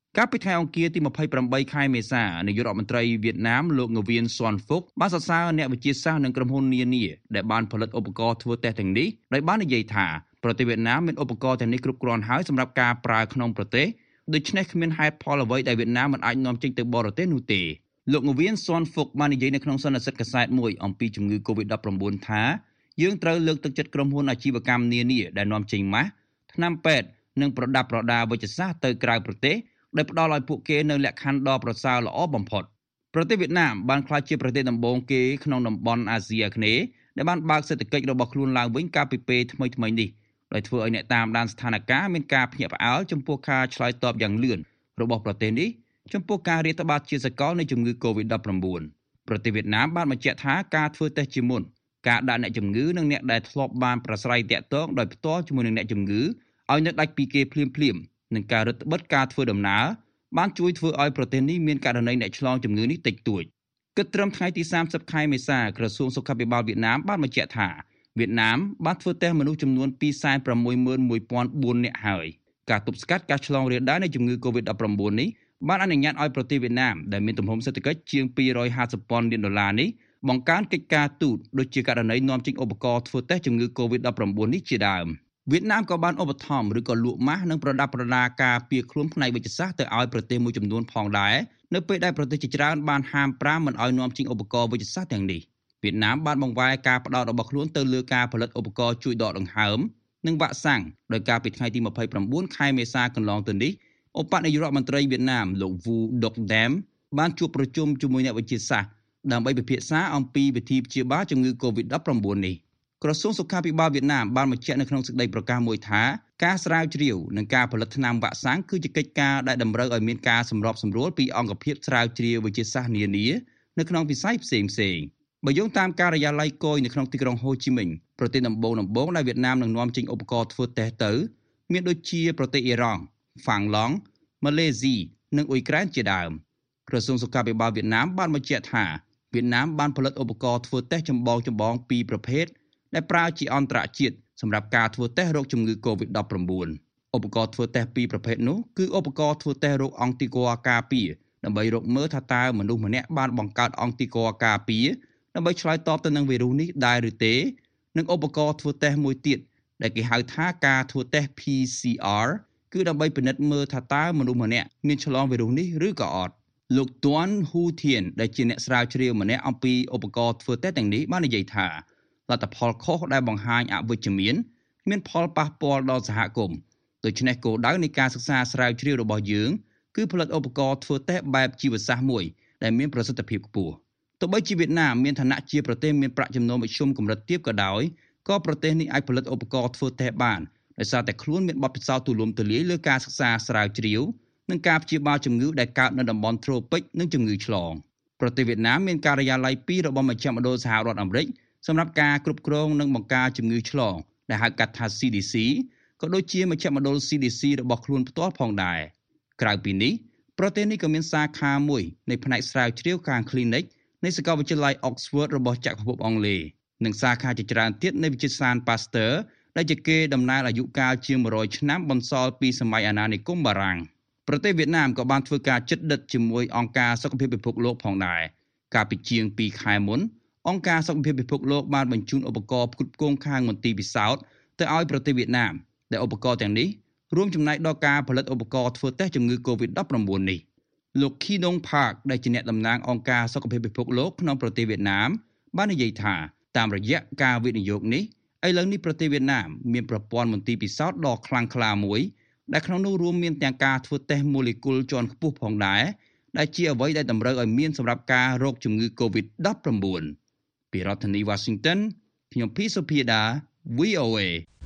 កាលពីថ្ងៃអង្គារទីยี่สิบแปดខែមេសានាយករដ្ឋមន្ត្រីវៀតណាមលោកងវៀនស៊ុនហ្វុកបានសរសើរអ្នកវិទ្យាសាស្ត្រនិងក្រុមហ៊ុននានាដែលបានផលិតឧបករណ៍ធ្វើតេស្តទាំងនេះដោយបាននិយាយថាប្រទេសវៀតណាមមានឧបករណ៍ទាំងនេះគ្រប់គ្រាន់ហើយសម្រាប់ការប្រើក្នុងប្រទេសដូច្នេះគ្មានហេតុផលអ្វីដែលវៀតណាមមិនអាចនាំចេញទៅបរទេសនោះទេលោកងវៀនស៊ុនហ្វុកបាននិយាយនៅក្នុងសន្និសីទកាសែតមួយអំពីជំងឺ កូវីដ -19 ថាយើងត្រូវលើកទឹកចិត្តក្រុមហ៊ុនអាជីវកម្មនានាដែលនាំចេញម៉ាស់ថ្នាំពេទ្យនិងប្រដាប់ប្រដាវេជ្ជសាស្ត្រទៅក្រៅប្រទេសដែលផ្ដល់ឲ្យពួកគេនៅលក្ខខណ្ឌដ៏ប្រសើរល្អបំផុតប្រទេសវៀតណាមបានក្លាយជាប្រទេសដំបូងគេក្នុងតំបន់អាស៊ីអាគ្នេយ៍ដែលបានបើកសេដ្ឋកិច្ចរបស់ខ្លួនឡើងវិញកាលពីពេលថ្មីៗនេះដោយធ្វើឲ្យអ្នកតាមដានស្ថានភាពមានការភ្ញាក់ផ្អើលចំពោះការឆ្លើយតបយ៉ាងលឿនរបស់ប្រទេសនេះចំពោះការរាតត្បាតជាសកលនៃជំងឺ កូវីដ -19 ប្រទេសវៀតណាមបានបញ្ជាក់ថាការធ្វើតេស្តជាមុនការដាក់អ្នកជំងឺនិងអ្នកដែលធ្លាប់បានប្រស្រ័យទាក់ទងដោយផ្ទាល់ជាមួយនឹងអ្នកជំងឺឲ្យនៅដាច់ពីគេភ្លាមៗនឹងការរឹតបន្តឹងការធ្វើដំណើរបានជួយធ្វើឲ្យប្រទេសនេះមានករណីអ្នកឆ្លងជំងឺនេះតិចតួចគិតត្រឹមថ្ងៃទីសាមសិបខែមេសាក្រសួងសុខាភិបាលវៀតណាមបានបញ្ជាក់ថាវៀតណាមបានធ្វើតេស្តមនុស្សចំនួន ពីរសែនប្រាំមួយម៉ឺនមួយពាន់បួន នាក់ហើយការទប់ស្កាត់ការឆ្លងរាលដាលនៃជំងឺ កូវីដ -19 នេះបានអនុញ្ញាតឲ្យប្រទេសវៀតណាមដែលមានទំហំសេដ្ឋកិច្ចជាងពីររយហាសិបពាន់លានដុល្លារនេះបង្កើនកិច្ចការទូតដូចជាករណីនាំចេញឧបករណ៍ធ្វើតេស្តជំងឺ កូវីដ -19 នេះជាដើមវៀតណាមក៏បានឧបត្ថម្ភឬក៏លក់ម៉ាស់និងប្រដាប់ប្រដាការពារខ្លួនផ្នែកវិទ្យាសាស្ត្រទៅឲ្យប្រទេសមួយចំនួនផងដែរនៅពេលដែលប្រទេសជាច្រើនបានហាមប្រាមមិនឲ្យនាំចេញឧបករណ៍វិទ្យាសាស្ត្រទាំងនេះវៀតណាមបានបង្វែរការផ្ដោតរបស់ខ្លួនទៅលើការផលិតឧបករណ៍ជួយដកដង្ហើមនិងវ៉ាក់សាំងដោយការពីថ្ងៃទីยี่สิบเก้าខែមេសាកន្លងទៅនេះឧបនាយករដ្ឋមន្ត្រីវៀតណាមលោកវូដុកដាមបានជួបប្រជុំជាមួយអ្នកវិទ្យាសាស្ត្រដើម្បីពិភាក្សាអំពីវិធីព្យាបាលជំងឺ កូវីដ -19 នេះក្រសួងសុខាភិបាលវៀតណាមបានបញ្ជាក់នៅក្នុងសេចក្តីប្រកាសមួយថាការស្រាវជ្រាវនិងការផលិតថ្នាំវ៉ាក់សាំងគឺជាកិច្ចការដែលតម្រូវឲ្យមានការសម្របសម្រួលពីអង្គភាពស្រាវជ្រាវវិទ្យាសាស្ត្រនានានៅក្នុងវិស័យផ្សេងផ្សេងបើយោងតាមការិយាល័យកុយនៅក្នុងទីក្រុងហូជីមិញប្រទេសដំបូងដំបូងដែលវៀតណាមនឹងនាំចេញឧបករណ៍ធ្វើតេស្តទៅមានដូចជាប្រទេសអ៊ីរ៉ង់ហ្វាំងឡង់ម៉ាឡេស៊ីនិងអ៊ុយក្រែនជាដើមក្រសួងសុខាភិបាលវៀតណាមបានបញ្ជាក់ថាវៀតណាមបានផលិតឧបករណ៍ធ្វើតេស្តចម្បងចម្បងពីរប្រភេទដែលប្រើជាអន្តរជាតិសម្រាប់ការធ្វើតេស្តរោគជំងឺ កូវីដ -19 ឧបករណ៍ធ្វើតេស្តពីរប្រភេទនោះគឺឧបករណ៍ធ្វើតេស្តរោគអង់ទីក័រការពារដើម្បីរកមើលថាតើមនុស្សម្នាក់បានបង្កើតអង់ទីក័រការពារដើម្បីឆ្លើយតបទៅនឹងវីរុសនេះដែរឬទេនិងឧបករណ៍ធ្វើតេស្តមួយទៀតដែលគេហៅថាការធ្វើតេស្ត P C R គឺដើម្បីពិនិត្យមើលថាតើមនុស្សម្នាក់មានឆ្លងវីរុសនេះឬក៏អត់លោកទាន់ហ៊ូធៀនដែលជាអ្នកស្រាវជ្រាវម្នាក់អំពីឧបករណ៍ធ្វើតេស្តទាំងនេះបាននិយាយថាលទ្ធផលខុសដែលបង្ហាញអវិជ្ជមានមានផលប៉ះពាល់ដល់សហគមន៍ដូច្នេះគោលដៅនៃការសិក្សាស្រាវជ្រាវរបស់យើងគឺផលិតឧបករណ៍ធ្វើតេស្តបែបជីវសាស្ត្រមួយដែលមានប្រសិទ្ធភាពខ្ពស់ទោះបីជាវៀតណាមមានឋានៈជាប្រទេសមានប្រាក់ចំណូលមធ្យមកម្រិតទាបក៏ដោយក៏ប្រទេសនេះអាចផលិតឧបករណ៍ធ្វើតេស្តបានដោយសារតែខ្លួនមានបទពិសោធន៍ទូលំទូលាយលើការសិក្សាស្រាវជ្រាវនិងការព្យាបាលជំងឺដែលកើតនៅតំបន់ត្រូពិចនិងជំងឺឆ្លងប្រទេសវៀតណាមមានការិយាល័យពីររបស់មជ្ឈមណ្ឌលសហរដ្ឋអាមេរិកសម្រាប់ការគ្រប់គ្រងនិងបង្ការជំងឺឆ្លងដែលហៅកាត់ថា C D C ក៏ដូចជាមជ្ឈមណ្ឌល C D C របស់ខ្លួនផ្ទាល់ផងដែរក្រៅពីនេះប្រទេសនេះក៏មានសាខាមួយនៃផ្នែកស្រាវជ្រាវខាង Clinic នៃសាកលវិទ្យាល័យ Oxford របស់ចក្រភពអង់គ្លេសនិងសាខាជាច្រើនទៀតនៃវិទ្យាសាស្ត្រ Pasteur ដែលជាគេដំណើរអាយុកាលជាងមួយរយឆ្នាំបន្សល់ពីសម័យអាណានិគមបារាំងប្រទេសវៀតណាមក៏បានធ្វើការជិតដិតជាមួយអង្គការសុខភាពពិភពលោកផងដែរកាលពីជាងពីរខែមុនអង្គការសុខភាពពិភពលោកបានបញ្ជូនឧបករណ៍ផ្គត់ផ្គង់ខាងមន្ទីរពិសោធន៍ទៅឲ្យប្រទេសវៀតណាមដែលឧបករណ៍ទាំងនេះរួមចំណែកដល់ការផលិតឧបករណ៍ធ្វើតេស្តជំងឺ កូវីដ -19 នេះលោក Kee Dong Park ដែលជាអ្នកតំណាងអង្គការសុខភាពពិភពលោកក្នុងប្រទេសវៀតណាមបាននិយាយថាតាមរយៈការវិនិយោគនេះឥឡូវនេះប្រទេសវៀតណាមមានប្រព័ន្ធមន្ទីរពិសោធន៍ដ៏ខ្លាំងក្លាមួយដែលក្នុងនោះរួមមានទាំងការធ្វើតេស្តម៉ូលេគុលជាន់ខ្ពស់ផងដែរដែលជាអ្វីដែលតម្រូវឲ្យមានសម្រាប់ការរកជំងឺ កូវីដ -19 ពីរដ្ឋធានី Washington ខ្ញុំភីសុភាដា V O A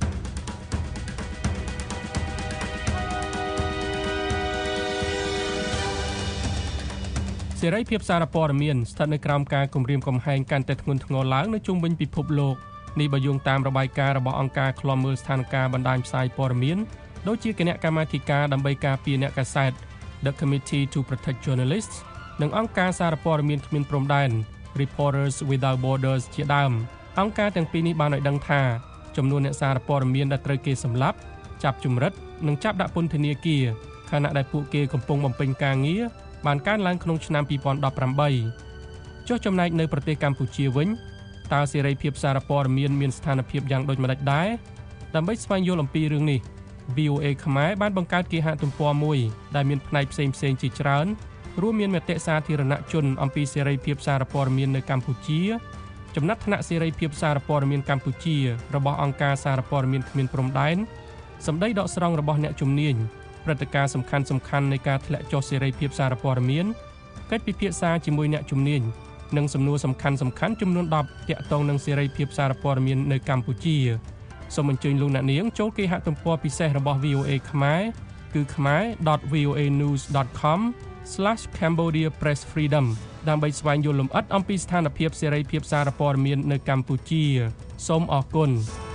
សេរីភាពសារព័ត៌មានស្ថិតនៅក្រោមការគំរាមកំហែងកាន់តែធ្ងន់ធ្ងរឡើងនៅជុំវិញពិភពលោកនេះបើយោងតាមរបាយការណ៍របស់អង្គការឃ្លាំមើលស្ថានភាពបណ្ដាញផ្សាយព័ត៌មានដូចជាគណៈកម្មាធិការដើម្បីការពារអ្នកកាសែត The Committee to Protect Journalists និងអង្គការសារព័ត៌មានគ្មានព្រំដែន Reporters Without Borders ជាដើមអង្គការទាំងពីរនេះបានឲ្យដឹងថាចំនួនអ្នកសារព័ត៌មានដែលត្រូវគេសម្លាប់ចាប់ជំរិតនិងចាប់ដាក់ពន្ធនាគារខណៈដែលពួកគេកំពុងបំពេញការងារបានកើនឡើងក្នុងឆ្នាំពីរពាន់ដប់ប្រាំបីចុះចំណែកនៅប្រទេសកម្ពុជាវិញតើសេរីភាពសារព័ត៌មានមានស្ថានភាពយ៉ាងដូចម្តេចដែរដើម្បីស្វែងយល់អំពីរឿងនេះ វី អូ เอ ខ្មែរបានបង្កើតគេហទំព័រមួយដែលមានផ្នែកផ្សេងៗជាច្រើនរួមមានមតិសាធារណជនអំពីសេរីភាពសារព័ត៌មាននៅកម្ពុជាចំណាត់ថ្នាក់សេរីភាពសារព័ត៌មានកម្ពុជារបស់អង្គការសារព័ត៌មានគ្មានព្រំដែនសម្ដីដកស្រង់របស់អ្នកជំនាញព្រឹត្តិការណ៍សំខាន់សំខាន់នៃការធ្លាក់ចុះសេរីភាពសារព័ត៌មានកិច្ចពិភាក្សាជាមួយអ្នកជំនាញនិងសំណួរសំខាន់សំខាន់ចំនួនដប់ទាក់ទងនឹងសេរីភាពសារព័ត៌មាននៅកម្ពុជាសូមអញ្ជើញលោកអ្នកនាងចូលគេហទំព័រពិសេសរបស់ វី អូ เอ ខ្មែរគឺ khmer dot v o a news dot com slash cambodia press freedom ដើម្បីស្វែងយល់លម្អិតអំពីស្ថានភាពសេរីភាពសារព័ត៌មាននៅកម្ពុជាសូមអរគុណ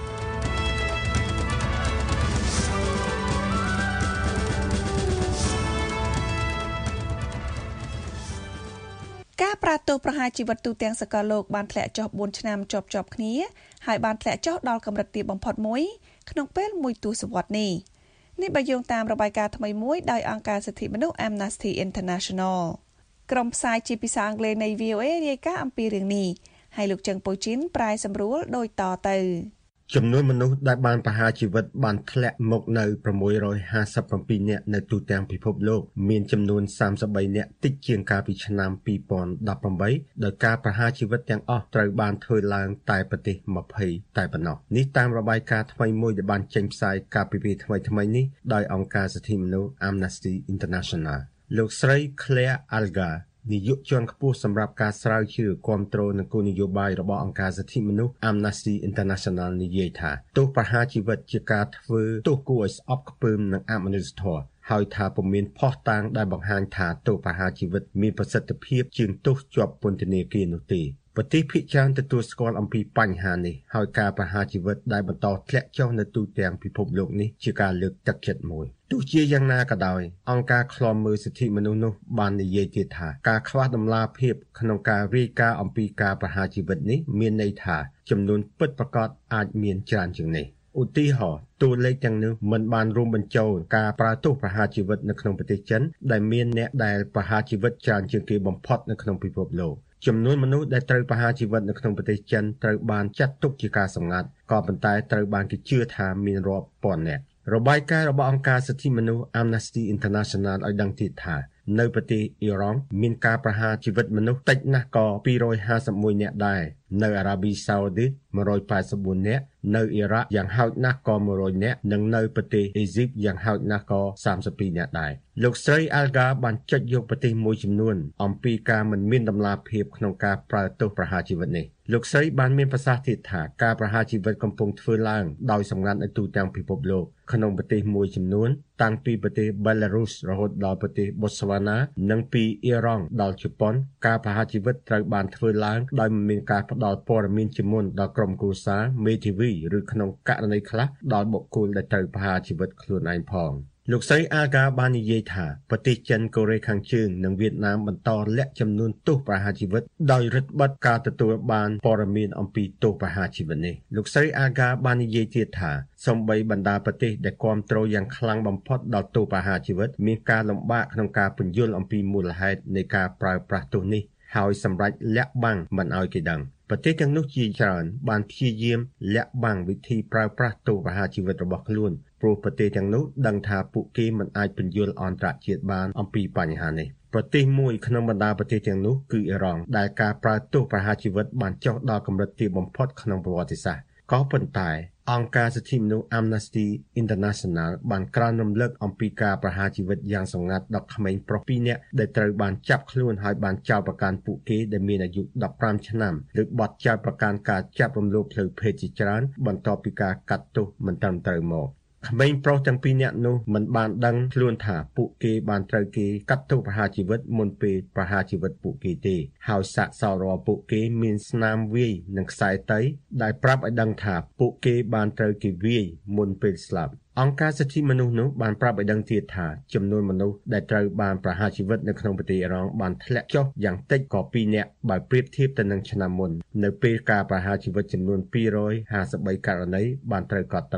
ការប្រាទោសប្រហារជីវិតទូទាំងសកលលោកបានធ្លាក់ចុះបួនឆ្នាំជាប់ជាប់គ្នាហើយបានធ្លាក់ចុះដល់កម្រិតទាបបំផុតមួយក្នុងពេលមួយទសវត្សរ៍នេះនេះបើយោងតាមរបាយការណ៍ថ្មីមួយដោយអង្គការសិទ្ធិមនុស្ស Amnesty International ក្រុមផ្សាយជាភាសាអង់គ្លេសនៃ វី អូ เอ រាយការណ៍អំពីរឿងនេះហើយលោកចឹងប៉ូជីនប្រែសម្រួលដូចតទៅចំនួនមនុស្សដែលបានប្រហារជីវិតបានធ្លាក់មកនៅsáu trămห้าสิบเจ็ดនាក់នៅទូទាំងពិភពលោកមានចំនួនสามสิบสามនាក់តិចជាងកាលពីឆ្នាំពីរពាន់ដប់ប្រាំបីដោយការប្រហារជីវិតទាំងអស់ត្រូវបានធ្វើឡើងតែប្រទេសยี่สิบតែប៉ុណ្ណោះនេះតាមរបាយការណ៍ថ្មីមួយដែលបានចេញផ្សាយកាលពីពេលថ្មីថ្មីនេះដោយអង្គការសិទ្ធិមនុស្ស Amnesty International លោកស្រី Claire Algaនាយកជាន់ខ្ពស់សម្រាប់ការស្រាវជ្រាវគាំទ្រនឹងគោលនយោបាយរបស់អង្គការសិទ្ធិមនុស្ស Amnesty International និយាយថាទោសប្រហារជីវិតជាការធ្វើទោសគួរឲ្យស្អប់ខ្ពើមនិងអមនុស្សធម៌ហើយថាពុំមានភស្តុតាងដែលបង្ហាញថាទោសប្រហារជីវិតមានប្រសិទ្ធភាពជាងទោសជាប់ពន្ធនាគារនោះទេប្រទេសភាគច្រើនទទួលស្គាល់អំពីបញ្ហានេះហើយការប្រហារជីវិតដែលបន្តធ្លាក់ចុះនៅទូទាំងពិភពលោកនេះជាការលើកទឹកចិត្តមួយទោះជាយ៉ាងណាក៏ដោយអង្គការឃ្លាំមើលសិទ្ធិមនុស្សនោះបាននិយាយទៀតថាការខ្វះតម្លាភាពក្នុងការរាយការណ៍អំពីការប្រហារជីវិតនេះមានន័យថាចំនួនពិតប្រាកដអាចមានច្រើនជាងនេះឧទាហរណ៍តួលេខទាំងនោះមិនបានរួមបញ្ចូលការប្រើទោសប្រហារជីវិតនៅក្នុងប្រទេសចិនដែលមានអ្នកដែលប្រហារជីវិតច្រើនជាងគេបំផុតនៅក្នុងពិភពលោកចំនួនមនុស្សដែលត្រូវប្រហារជីវិតនៅក្នុងប្រទេសចិនត្រូវបានចាត់ទុកជាការសម្ងាត់ក៏ប៉ុន្តែត្រូវបានគេជឿថាមានរាប់ពាន់នាក់របាយការណ៍របស់អង្គការសិទ្ធិមនុស្ស Amnesty International ឲ្យដឹងទៀតថានៅប្រទេសអ៊ីរ៉ង់មានការប្រហារជីវិតមនុស្សតិចណាស់ក៏ពីររយห้าสิบเอ็ดនាក់ដែរនៅអារ៉ាប៊ីសាអូឌីតmột trăm tám mươi tưនាក់នៅអ៊ីរ៉ាក់យ៉ាងហោចណាស់ក៏một trămនាក់និងនៅប្រទេសអេស៊ីបយ៉ាងហោចណាស់ក៏สามสิบสองនាក់ដែរលោកស្រី Alga បានចុចយកប្រទេសមួយចំនួនអំពីការមិនមានតម្លាភាពក្នុងការប្រើទោសប្រហារជីវិតនេះលោកស្រីបានមានប្រសាសន៍ទៀតថាការប្រហារជីវិតកំពុងធ្វើឡើងដោយសម្ងាត់នៅទូទាំងពិភពលោកក្នុងប្រទេសមួយចំនួនតាំងពីប្រទេស Belarus រហូតដល់ប្រទេស Botswana និងពីអ៊ីរ៉ង់ដល់ជប៉ុនការប្រហារជីវិតត្រូវបានធ្វើឡើងដោយមិនមានការផ្ដល់ព័ត៌មានជាមុនដល់ក្រុមគ្រួសារមេធាវីឬក្នុងករណីខ្លះដល់បុគ្គលដែលត្រូវប្រហារជីវិតខ្លួនឯងផងលោកស្រី Alga បាននិយាយថាប្រទេសចិន កូរ៉េខាងជើងនិងវៀតណាមបន្តលាក់ចំនួនទោសប្រហារជីវិតដោយរឹតបន្តឹងការទទួលបានព័ត៌មានអំពីទោសប្រហារជីវិតនេះលោកស្រី Alga បាននិយាយទៀតថាសូម្បីបណ្ដាប្រទេសដែលគាំទ្រយ៉ាងខ្លាំងបំផុតដល់ទោសប្រហារជីវិតមានការលំបាកក្នុងការពន្យល់អំពីមូលហេតុនៃការប្រើប្រាស់ទោសនេះហើយសម្រេចលាក់បាំងមិនឲ្យគេដឹងប្រទេសទាំងនោះជាច្រើនបានព្យាយាមលាក់បាំងវិធីប្រើប្រាស់ទោសប្រហារជីវិតរបស់ខ្លួនព្រោះប្រទេសទាំងនោះដឹងថាពួកគេមិនអាចពន្យល់អន្តរជាតិបានអំពីបញ្ហានេះប្រទេសមួយក្នុងបណ្ដាប្រទេសទាំងនោះគឺអ៊ីរ៉ង់ដែលការប្រើទោសប្រហារជីវិតបានចុះដល់កម្រិតទាបបំផុតក្នុងប្រវត្តិសាស្ត្រក៏ប៉ុន្តែអង្គការសិទ្ធិមនុស្ស Amnesty International បានក្រើនរំលឹកអំពីការប្រហារជីវិតយ៉ាងសម្ងាត់ដល់ក្មេងប្រុសពីរនាក់ដែលត្រូវបានចាប់ខ្លួនហើយបានចោទប្រកាន់ពួកគេដែលមានអាយុដប់ប្រាំឆ្នាំឬបទចោទប្រកាន់ការចាប់រំលោភផ្លូវភេទជាច្រើនបន្ទាប់ពីការកាត់ទោសមិនត្រឹមត្រូវមកក្មេងប្រុសទាំងពីរនាក់នោះមិនបានដឹងខ្លួនថាពួកគេបានត្រូវគេកាត់ទោសប្រហារជីវិតមុនពេលប្រហារជីវិតពួកគេទេហើយសាកសពរបស់ពួកគេមានស្នាមវាយនិងខ្សែតៃដែលប្រាប់ឲ្យដឹងថាពួកគេបានត្រូវគេវាយមុនពេលស្លាប់អង្គការសិទ្ធិមនុស្សនោះបានប្រាប់ឲ្យដឹងទៀតថាចំនួនមនុស្សដែលត្រូវបានប្រហារជីវិតនៅក្នុងប្រទេសអ៊ីរ៉ង់បានធ្លាក់ចុះយ៉ាងតិចក៏ពីរនាក់បើប្រៀបធៀបទៅនឹងឆ្នាំមុននៅពេលការប្រហារជីវិតចំនួនពីររយห้าสิบสามករណីបានត្រូវកត់ត្រា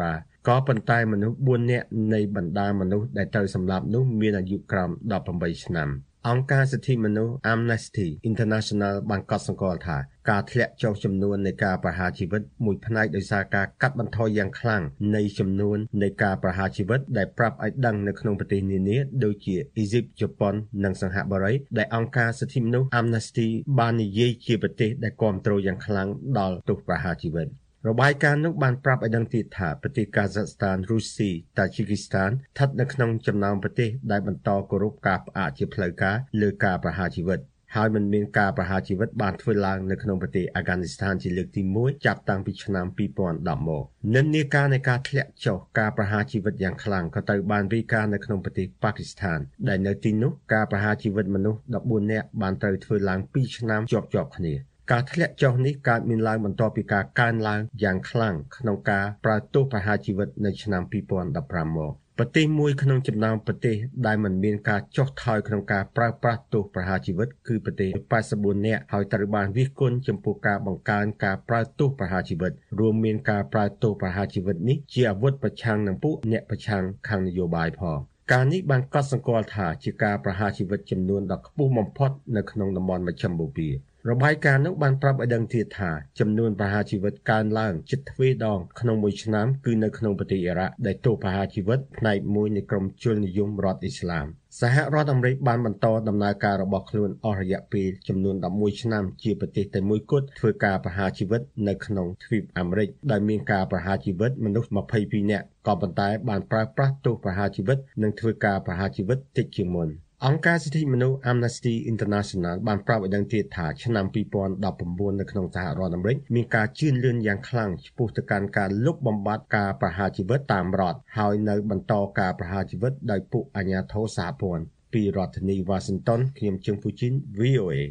ក៏ប៉ុន្តែមនុស្សបួននាក់នៃបណ្ដាមនុស្សដែលត្រូវសម្លាប់នោះមានអាយុក្រោមដប់ប្រាំeightឆ្នាំអង្គការសិទ្ធិមនុស្ស Amnesty International បានកត់សម្គាល់ថាការធ្លាក់ចុះចំនួននៃការប្រហារជីវិតមួយផ្នែកដោយសារការកាត់បន្ថយយ៉ាងខ្លាំងនៃចំនួននៃការប្រហារជីវិតដែលប្រាប់ឲ្យដឹងនៅក្នុងប្រទេសនានាដូចជាអ៊ីស៊ីបជប៉ុននិងសិង្ហបុរីដែលអង្គការសិទ្ធិមនុស្ស Amnesty បាននិយាយជាប្រទេសដែលគាំទ្រយ៉ាងខ្លាំងដល់ទោសប្រហារជីវិតរបាយការណ៍នោះបានប្រាប់ឲ្យដឹងទៀតថាប្រទេសកាហ្សាក់ស្ថានរុស្ស៊ីតាជីគីស្ថានស្ថិតនៅក្នុងចំណោមប្រទេសដែលបន្តគោរពការផ្អាកជាផ្លូវការលើការប្រហារជីវិតហើយមិនមានការប្រហារជីវិតបានធ្វើឡើងនៅក្នុងប្រទេសអាហ្គានីស្ថានជាលើកទីមួយចាប់តាំងពីឆ្នាំtwo thousand tenមកនិន្នាការនៃការធ្លាក់ចុះការប្រហារជីវិតយ៉ាងខ្លាំងក៏ត្រូវបានរាយការណ៍នៅក្នុងប្រទេសប៉ាគីស្ថានដែលនៅទីនោះការប្រហារជីវិតមនុស្សfourteenនាក់បានត្រូវធ្វើឡើងtwoឆ្នាំជាប់ៗគ្នាការធ្លាក់ចុះនេះកើតមានឡើងបន្ទាប់ពីការកើនឡើងយ៉ាងខ្លាំងក្នុងការប្រើទោសប្រហារជីវិតនៅឆ្នាំtwo thousand fifteenមកប្រទេសមួយក្នុងចំណោមប្រទេសដែលមិនមានការចុះថយក្នុងការប្រើប្រាស់ទោសប្រហារជីវិតគឺប្រទេសeighty-fourនាក់ហើយត្រូវបានរិះគន់ចំពោះការបង្កើនការប្រើទោសប្រហារជីវិតរួមមានការប្រើទោសប្រហារជីវិតនេះជាអាវុធប្រឆាំងនឹងពួកអ្នកប្រឆាំងខាងនយោបាយផងការនេះបានកត់សម្គាល់ថាជាការប្រហារជីវិតចំនួនដ៏ខ្ពស់បំផុតនៅក្នុងតំបន់មជ្ឈិមបូព៌ារបាយការណ៍នោះបានប្រាប់ឲ្យដឹងទៀតថាចំនួនប្រហារជីវិតកើនឡើងជិតទ្វេដងក្នុងមួយឆ្នាំគឺនៅក្នុងប្រទេសអ៊ីរ៉ាក់ដែលទោសប្រហារជីវិតផ្នែកមួយនៃក្រុមជននិយមរដ្ឋអ៊ីស្លាមសហរដ្ឋអាមេរិកបានបន្តដំណើរការរបស់ខ្លួនអស់រយៈពេលចំនួនelevenឆ្នាំជាប្រទេសតែមួយគត់ធ្វើការប្រហារជីវិតនៅក្នុងទ្វីបអាមេរិកដោយមានការប្រហារជីវិតមនុស្សtwenty-twoនាក់ក៏ប៉ុន្តែបានប្រើប្រាស់ទោសប្រហារជីវិតនិងធ្វើការប្រហារជីវិតតិចជាងមុនអង្គការសិទ្ធិមនុស្ស Amnesty International បានប្រាប់ឲ្យដឹងទៀតថាឆ្នាំtwo thousand nineteenនៅក្នុងសហរដ្ឋអាមេរិកមានការជឿនលឿនយ៉ាងខ្លាំងចំពោះទៅកាន់ការលុបបំបាត់ការប្រហារជីវិតតាមរដ្ឋហើយនៅបន្តការប្រហារជីវិតដោយពួកអាជ្ញាធរសហព័ន្ធពីរដ្ឋធានី Washington ខ្ញុំជឹងហ្វូជីន V O A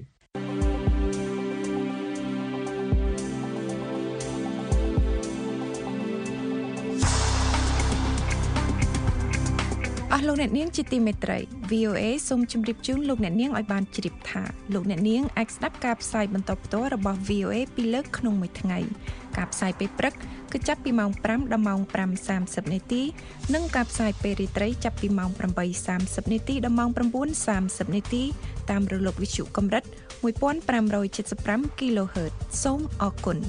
លោកអ្នកនាងជាទីមេត្រី V O A សូមជម្រាបជូនលោកអ្នកនាងឲ្យបានជ្រាបថាលោកអ្នកនាងអាចស្ដាប់ការផ្សាយបន្តផ្ទាល់របស់ V O A ពីរលើកក្នុងមួយថ្ងៃការផ្សាយពេលព្រឹកគឺចាប់ពីម៉ោងfiveដល់ម៉ោងfive thirtyនាទីនិងការផ្សាយពេលរាត្រីចាប់ពីម៉ោងeight thirtyនាទីដល់ម៉ោងnine thirtyនាទីតាមរលកវិទ្យុកម្រិតfifteen seventy-five គីឡូហឺត សូមអរគុណ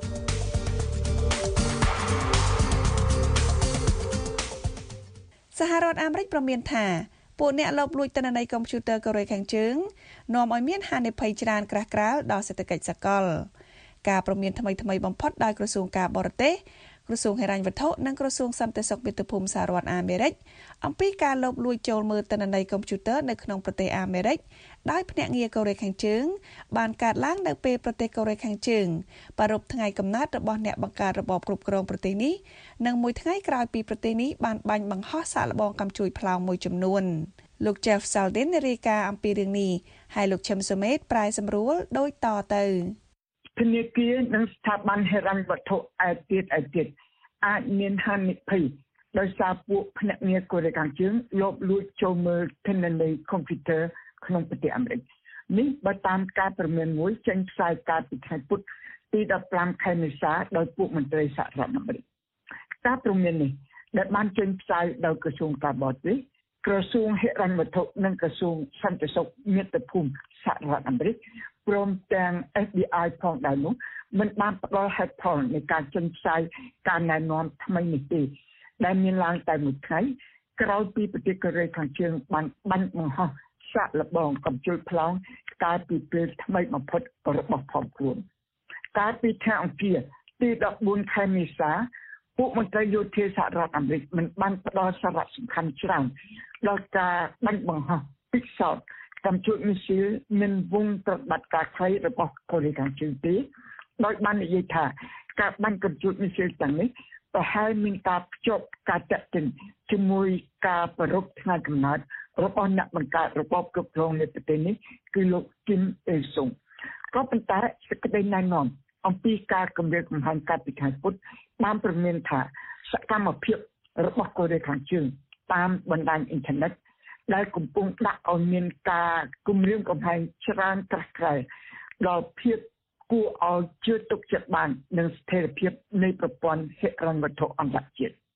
សហរដ្ឋអាមេរិកប្រមានថាពួកអ្នកលបលួចទិន្នន័យកុំព្យូទ័រកូរ៉េខាងជើងនាំឲ្យមានហានិភ័យច្រើនក្រាស់ក្រែលដល់សេដ្ឋកិច្ចសកលការប្រមានថ្មីៗបំផុតដោយក្រសួងការបរទេសក្រសួងហិរញ្ញវត្ថុនិងក្រសួងសន្តិសុខមាតុភូមិសហរដ្ឋអាមេរិកអំពីការលបលួចចូលមើលទិន្នន័យកុំព្យូទ័រនៅក្នុងប្រទេសអាមេរិកដោយភ្នាក់ងារកូរ៉េខាងជើងបានកើតឡើងនៅពេលប្រទេសកូរ៉េខាងជើងប្រារព្ធថ្ងៃកំណើតរបស់អ្នកបង្កើតរបបគ្រប់គ្រងប្រទេសនេះនិងមួយថ្ងៃក្រោយពីប្រទេសនេះបានបាញ់បង្ហោះសាកល្បងកាំជ្រួចប្លង់មួយចំនួនលោក Jeff Saldin រាយការណ៍អំពីរឿងនេះហើយលោក Chim Sumet ប្រែសម្រួលដូចតទៅធនាគារនិងស្ថាប័នហិរញ្ញវត្ថុឯទៀតឯទៀតអាចមានហានិភ័យដោយសារពួកភ្នាក់ងារកូរ៉េខាងជើងលបលួចចូលមើលទិន្នន័យកុំព្យូទ័រក្នុងប្រទេសអាមេរិកនេះបើតាមការប្រមានមួយចេញផ្សាយកាលពីថ្ងៃពុធទីfifteenខែមេសាដោយពួកមន្ត្រីសហរដ្ឋអាមេរិកការប្រមាននេះដែលបានចេញផ្សាយដោយក្រសួងការបរទេសក្រសួងហិរញ្ញវត្ថុនិងក្រសួងសន្តិសុខមាតុភូមិសហរដ្ឋអាមេរិកព្រមទាំង F B I ផងដែរនោះមិនបានផ្ដល់ហេតុផលនៃការចេញផ្សាយការណែនាំថ្មីនេះទេដែលមានឡើងតែមួយថ្ងៃក្រោយពីប្រទេសកូរ៉េខាងជើងបានបាញ់បង្ហោះសាកល្បងកំជុលប្លង់កាលពីពេលថ្មីបំផុតរបស់ផងខ្លួនកាលពីថ្ងៃអង្គារទីfourteenខែមេសាពួកមន្ត្រីយោធាសហរដ្ឋអាមេរិកមិនបានផ្ដល់សារៈសំខាន់ច្រើនដល់ការបាញ់បង្ហោះពិសោធន៍កំជុលមីស៊ីលមានវងប្រតិបត្តិការខ្លីរបស់កូរ៉េខាងជើងទេដោយបាននិយាយថាការបាញ់កំជុលមីស៊ីលទាំងនេះប្រហែលមានការភ្ជាប់ការតាក់ទិនជាមួយការប្រារព្ធថ្ងៃកំណើតរបស់អ្នកបង្កើតរបបគ្រប់គ្រងនៃប្រទេសនេះគឺលោកគីមអេលសុងក៏ប៉ុន្តែសេចក្តីណែនាំអំពីការគម្រាមកំហែងកាលពីថ្ងៃពុធបានប្រមានថាសកម្មភាពរបស់កូរ៉េខាងជើងតាមបណ្ដាញអ៊ីនធឺណិតដែលកំពុងដាក់ឲ្យមានការគម្រាមកំហែងច្រើនក្រាស់ក្រែលដល់ភាពគួរឲ្យជឿទុកចិត្តបាននិងស្ថិរភាពនៃប្រព័ន្ធហិរញ្ញវត្ថុអន្តរជាតិ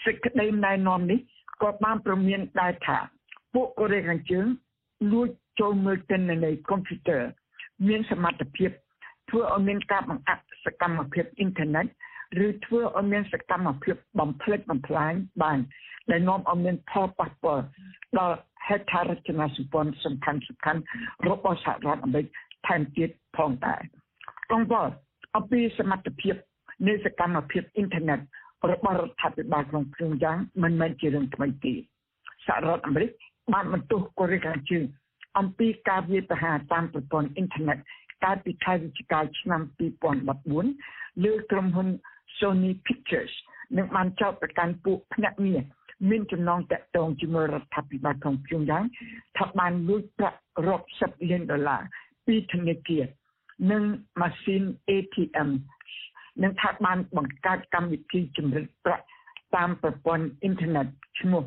សេចក្តីណែនាំនេះក៏បានប្រមានដែរថាពួកកូរ៉េខាងជើងលួចចូលមើលទិន្នន័យកុំព្យូទ័រមានសមត្ថភាពធ្វើឲ្យមានការបង្អាក់សកម្មភាពអ៊ីនធឺណិតឬធ្វើឲ្យមានសកម្មភាពបំផ្លិចបំផ្លាញបានដែលនាំឲ្យមានផលប៉ះពាល់ដល់ហេដ្ឋារចនាសម្ព័ន្ធសំខាន់សំខាន់របស់សហរដ្ឋអាមេរិកថែមទៀតផងដែរកង្វល់អំពីសមត្ថភាពនៃសកម្មភាពអ៊ីនធឺណិតរបស់រដ្ឋាភិបាលក្នុងព្រឹងយ៉ាងមិនមែនជារឿងថ្មីទេសហរដ្ឋអាមេរិកបានបន្ទោសកូរ៉េខាងជើងអំពីការវាយប្រហារតាមប្រព័ន្ធអ៊ីនធឺណិតកាលពីខែវិច្ឆិកាឆ្នាំពីរពាន់ដប់បួនលើក្រុមហ៊ុន Sony Pictures និងបានចោទប្រកាន់ពួកភ្នាក់ងារមានចំណងតាក់ទងជាមួយរដ្ឋាភិបាលក្នុងព្រឹងយ៉ាងថាបានលួចប្រាក់រាប់សិបលានដុល្លារពីធនាគារនិងម៉ាស៊ីន เอ ที เอ็ม និងថាបានបង្កើតកម្មវិធីចម្រិតប្រាក់តាមប្រព័ន្ធអ៊ីនធឺណិតឈ្មោះ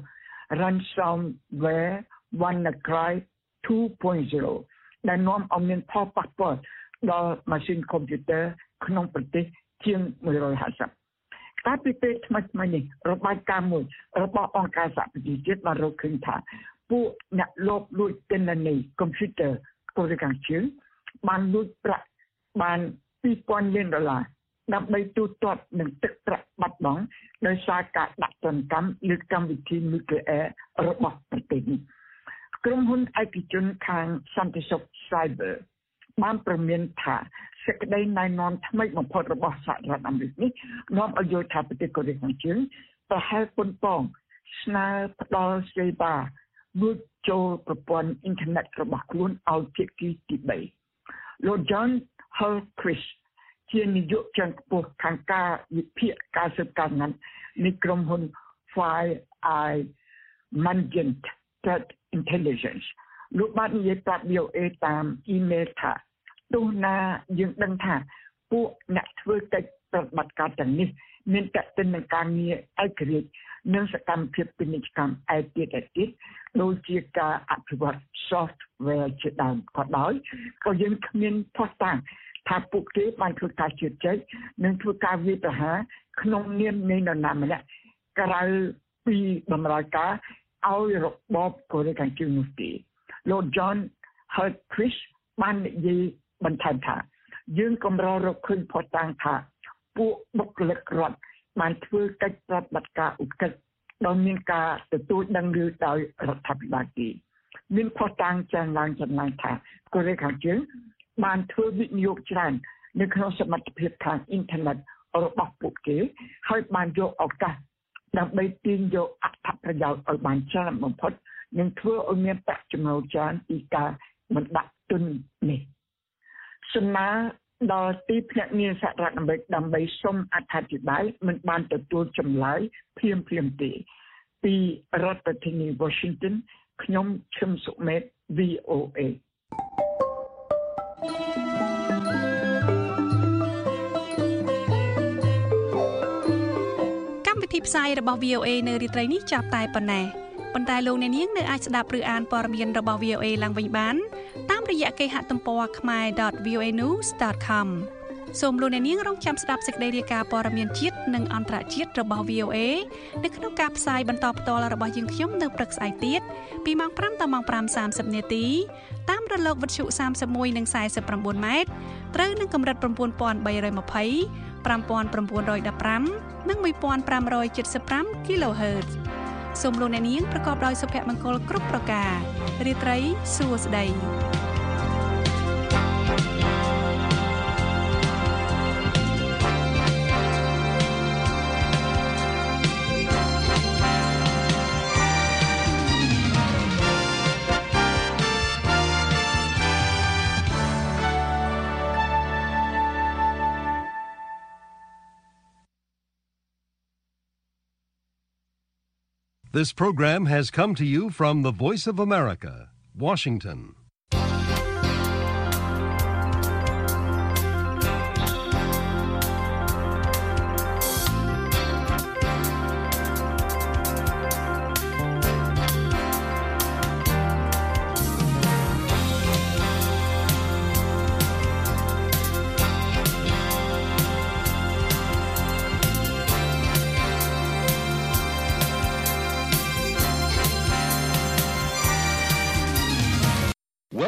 Ransomware WannaCry ทู តូ ដែលនាំឲ្យមានផលប៉ះពាល់ដល់ម៉ាស៊ីនកុំព្យូទ័រក្នុងប្រទេសជាងមួយរយហាសិបកាលពីពេលថ្មីៗនេះរបាយការណ៍មួយរបស់អង្គការសហប្រជាជាតិបានរកឃើញថាពួកអ្នកលបលួចទិន្នន័យកុំព្យូទ័រកូរ៉េខាងជើងបានលួចប្រាក់បានពីរពាន់លានដុល្លារដើម្បីទូទាត់នឹងទឹកប្រាក់បាត់បង់ដោយសារការដាក់ទណ្ឌកម្មលើកម្មវិធីនុយក្លេអ៊ែររបស់ប្រទេសនេះក្រុមហ៊ុនឯកជនខាងសន្តិសុខ Cyber បានប្រមានថាសេចក្តីណែនាំថ្មីបំផុតរបស់សហរដ្ឋអាមេរិកនេះនាំឲ្យយល់ថាប្រទេសកូរ៉េខាងជើងប្រហែលប៉ុនប៉ងស្នើផ្ដល់សេវាលួចចូលប្រព័ន្ធអ៊ីនធឺណិតរបស់ខ្លួនឲ្យភាគីទីបីលោក John Hultquist ជានាយកជាន់ខ្ពស់ខាងការវិភាគការស៊ើបការណ៍នៃក្រុមហ៊ុន Fire Eye Management Threat Intelligence លោកបាននិយាយប្រាប់ วี โอ เอ តាមអ៊ីមែលថាទោះណាយើងដឹងថាពួកអ្នកធ្វើកិច្ចប្រតិបត្តិការទាំងនេះមានតេតិននឹងការងារឯករាជ្យនិងសកម្មភាពពាណិជ្ជកម្មឯទៀតឯទៀតដូចជាការអភិវឌ្ឍ software ជាដើមក៏ដោយក៏យើងគ្មានផុសតាងថាពួកគេបានធ្វើការជឿជាក់និងធ្វើការវាយប្រហារក្នុងនាមនៃនរណាម្នាក់ក្រៅពីបម្រើការឲ្យរបបកូរ៉េខាងជើងនោះទេលោក John Hultquist បាននិយាយបន្ថែមថាយើងកម្ររកឃើញផុសតាងថាពួកបុគ្គលិករដ្ឋបានធ្វើកិច្ចប្រតិបត្តិការឧក្រិដ្ឋដោយមានការទទួលដឹងឬដោយរដ្ឋាភិបាលទេមានផុសតាងចាញ់ឡើងចំណាយថាកូរ៉េខាងជើងបានធ្វើវិនិយោគច្រើននៅក្នុងសមត្ថភាពខាងអ៊ីនធឺណិតរបស់ពួកគេហើយបានយកឱកាសដើម្បីទាញយកអត្ថប្រយោជន៍ឲ្យបានច្រើនបំផុតនិងធ្វើឲ្យមានប្រាក់ចំណូលច្រើនពីការមិនដាក់ទុននេះសំណើដល់ទីភ្នាក់ងារសហរដ្ឋអាមេរិកដើម្បីសុំអធិប្បាយមិនបានទទួលចម្លើយភ្លាមភ្លាមទេពីរដ្ឋធានី Washington ខ្ញុំឈឹមសុមេត วี โอ เอកម្មវិធីផ្សាយរបស់ วี โอ เอ នៅរាត្រីនេះចាប់តែប៉ុណ្ណេះប៉ុន្តែលោកអ្នកនាងនៅអាចស្ដាប់ឬអានព័ត៌មានរបស់ วี โอ เอ ឡើងវិញបានតាមរយៈគេហទំព័រ ខមែរ ដត វី អូ เอ นิวส์ ដត ខម សូមលោកអ្នកនាងរងចាំស្ដាប់សេចក្តីរាយការណ៍ព័ត៌មានជាតិនិងអន្តរជាតិរបស់ វី អូ เอ នៅក្នុងការផ្សាយបន្តផ្ទាល់របស់យើងខ្ញុំនៅព្រឹកស្អែកទៀតពីម៉ោងប្រាំដល់ម៉ោងប្រាំសាមសិបនាទីតាមរលកវិទ្យុសាមសិបមួយនិងសាយសិប៩ម៉ែត្រត្រូវនឹងកម្រិត៩,៣២០ ៥,៩១៥ និងmột nghìn năm trăm bảy mươi lăm គីឡូហឺតซ์សូមលោកអ្នកនាងប្រកបដោយសុភមង្គលគ្រប់ប្រការរាត្រីសួស្តី This program has come to you from the Voice of America, Washington.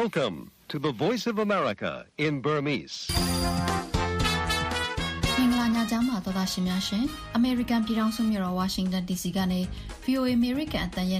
Welcome to the Voice of America in Burmese. မင်္ဂလာညချမ်းပါသောသားရှင်များရှင် American ပြည်ထောင်စုမြို့တော် Washington ဒီ စီ ကနေ ဗီ အို အေ American အသံရဲ့